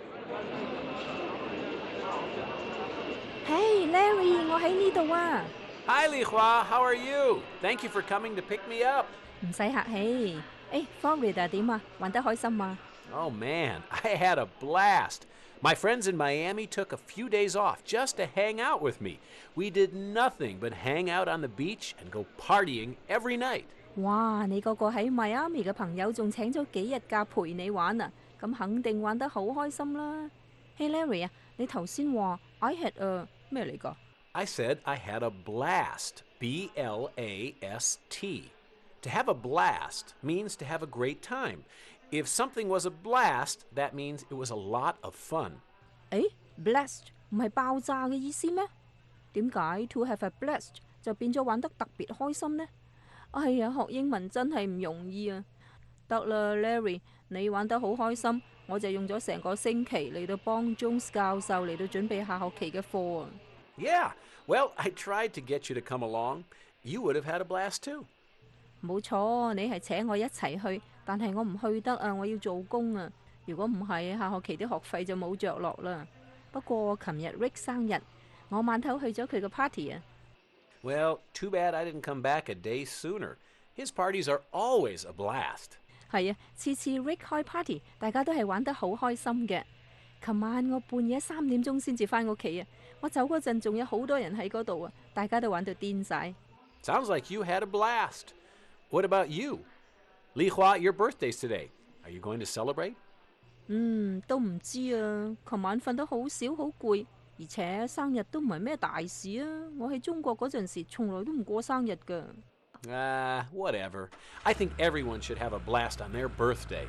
up。Hey Larry， 我喺呢度啊。 Hi Li Hua, how are you? Thank you for coming to pick me up. 唔使客氣。誒 Florida 點啊？玩得開心嗎？ Oh man, I had a blast. My friends in Miami took a few days off just to hang out with me. We did nothing but hang out on the beach and go partying every night. 哇！你嗰個喺 Miami 嘅朋友仲請咗幾日假陪你玩啊？咁肯定玩得好開心啦。Hey Larry 啊，你頭先話 I had a 咩嚟㗎？ I said I had a blast. B L A S T. To have a blast means to have a great time. If something was a blast, that means it was a lot of fun. 誒 blast 唔係爆炸嘅意思咩？點解 to have a blast 就變咗玩得特別開心呢？哎呀，學英文真係唔容易啊！得啦 ，Larry， 你玩得好開心，我就用咗成個星期嚟到幫 Jones 教授嚟到準備下學期嘅課啊。 Yeah, well, I tried to get you to come along. You would have had a blast too. 冇錯，你係請我一齊去，但係我唔去得啊，我要做工啊。如果唔係，下學期啲學費就冇着落啦。不過琴日 Rick 生日，我晚頭去咗佢個 party 啊。 Well, too bad I didn't come back a day sooner. His parties are always a blast. 係啊，次次 Rick 開 party， 大家都係玩得好開心嘅。琴晚我半夜三點鐘先至返屋企啊，我走嗰陣仲有好多人喺嗰度啊，大家都玩到癲晒。 Sounds like you had a blast. What about you? Li Hua, your birthday's today. Are you going to celebrate? 嗯，都唔知啊。琴晚瞓得好少，好攰，而且生日都唔係咩大事啊。我喺中國嗰陣時，從來都唔過生日㗎。 Ah, uh, whatever. I think everyone should have a blast on their birthday.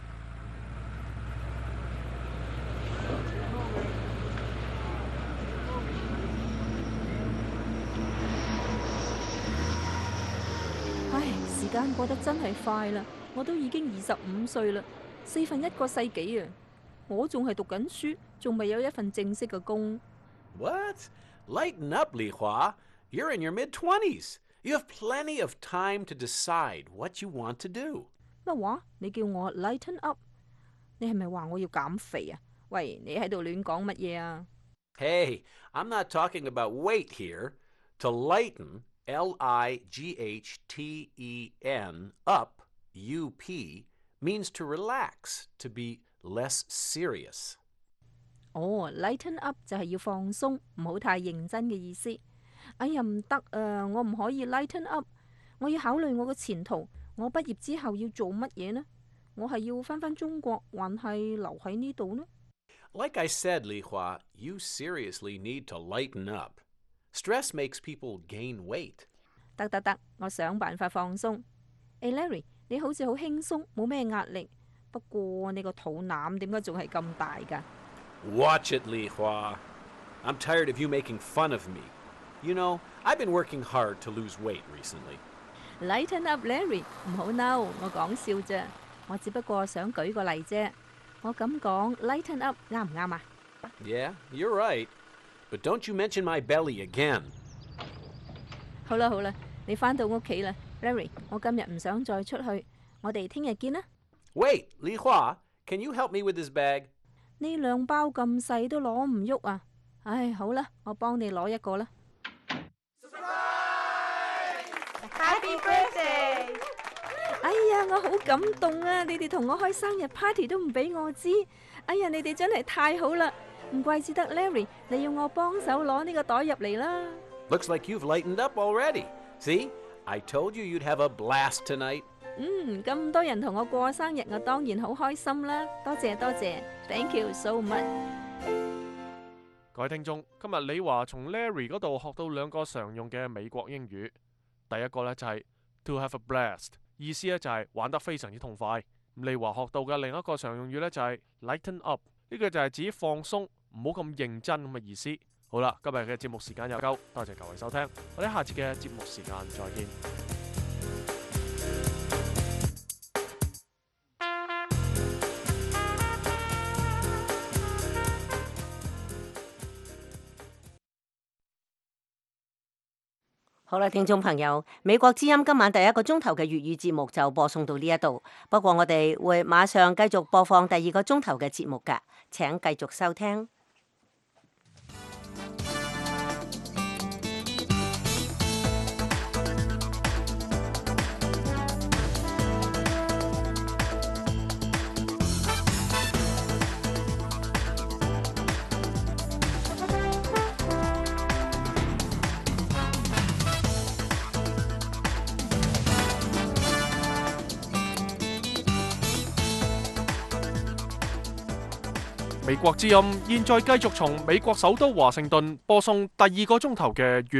唉，時間過得真係快啦，我都已經二十五歲啦，四分一個世紀啊！我仲係讀緊書，仲未有一份正式嘅工。 What? Lighten up, Li Hua. You're in your mid-twenties. You have plenty of time to decide what you want to do. 乜話？你叫我 lighten up？ 你係咪話我要減肥啊？喂，你喺度亂講乜嘢啊？ Hey, I'm not talking about weight here. To lighten, L I G H T E N, up, U P, means to relax, to be less serious. 哦 ，lighten up 就係要放鬆，唔好太認真嘅意思。哎呀，唔得啊！我唔可以 lighten up， 我要考慮我嘅前途。我畢業之後要做乜嘢呢？我係要返返中國，還係留喺呢度呢？ Like I said, Li Hua, you seriously need to lighten up. Stress makes people gain weight. 得得得，我想辦法放鬆。誒 Larry， 你好似好輕鬆，冇咩壓力。不過你個肚腩點解仲係咁大㗎？ Watch it, Li Hua. I'm tired of you making fun of me. You know, I've been working hard to lose weight recently. Lighten up, Larry， 唔好嬲，我講笑啫。我只不過想舉個例啫。我咁講 lighten up 啱唔啱啊？ Yeah, you're right. But don't you mention my belly again. 好啦好啦，你返到屋企啦 ，Larry， 我今日唔想再出去，我哋聽日見啦。 Wait, Li Hua, can you help me with this bag? 呢兩包咁細都攞唔喐啊！唉，好啦，我幫你攞一個啦。 Happy birthday！ 哎呀，我好感動啊！你哋同我開生日 party 都唔俾我知。哎呀，你哋真係太好啦！唔怪之得 Larry， 你要我幫手攞呢個袋入嚟啦。 Looks like you've lightened up already. See, I told you you'd have a blast tonight. 嗯，咁多人同我過生日，我當然好開心啦。多謝多謝 ，Thank you so much。 各位聽眾，今日李華從 Larry 嗰度學到兩個常用嘅美國英語。第一個呢就係 to have a blast， 意思呢就係玩得非常之痛快。李華學到嘅另一個常用語呢就係 lighten up， 呢個就係指放鬆，唔好咁認真咁嘅意思。好啦，今日嘅節目時間又夠，多謝各位收聽，我哋下次嘅節目時間再見。 好啦，聽眾朋友，美國之音今晚第一個鐘頭嘅粵語節目就播送到呢一度，不過我哋會馬上繼續播放第二個鐘頭嘅節目㗎，請繼續收聽。 美國之音現在繼續從美國首都華盛頓播送第二個鐘頭嘅粵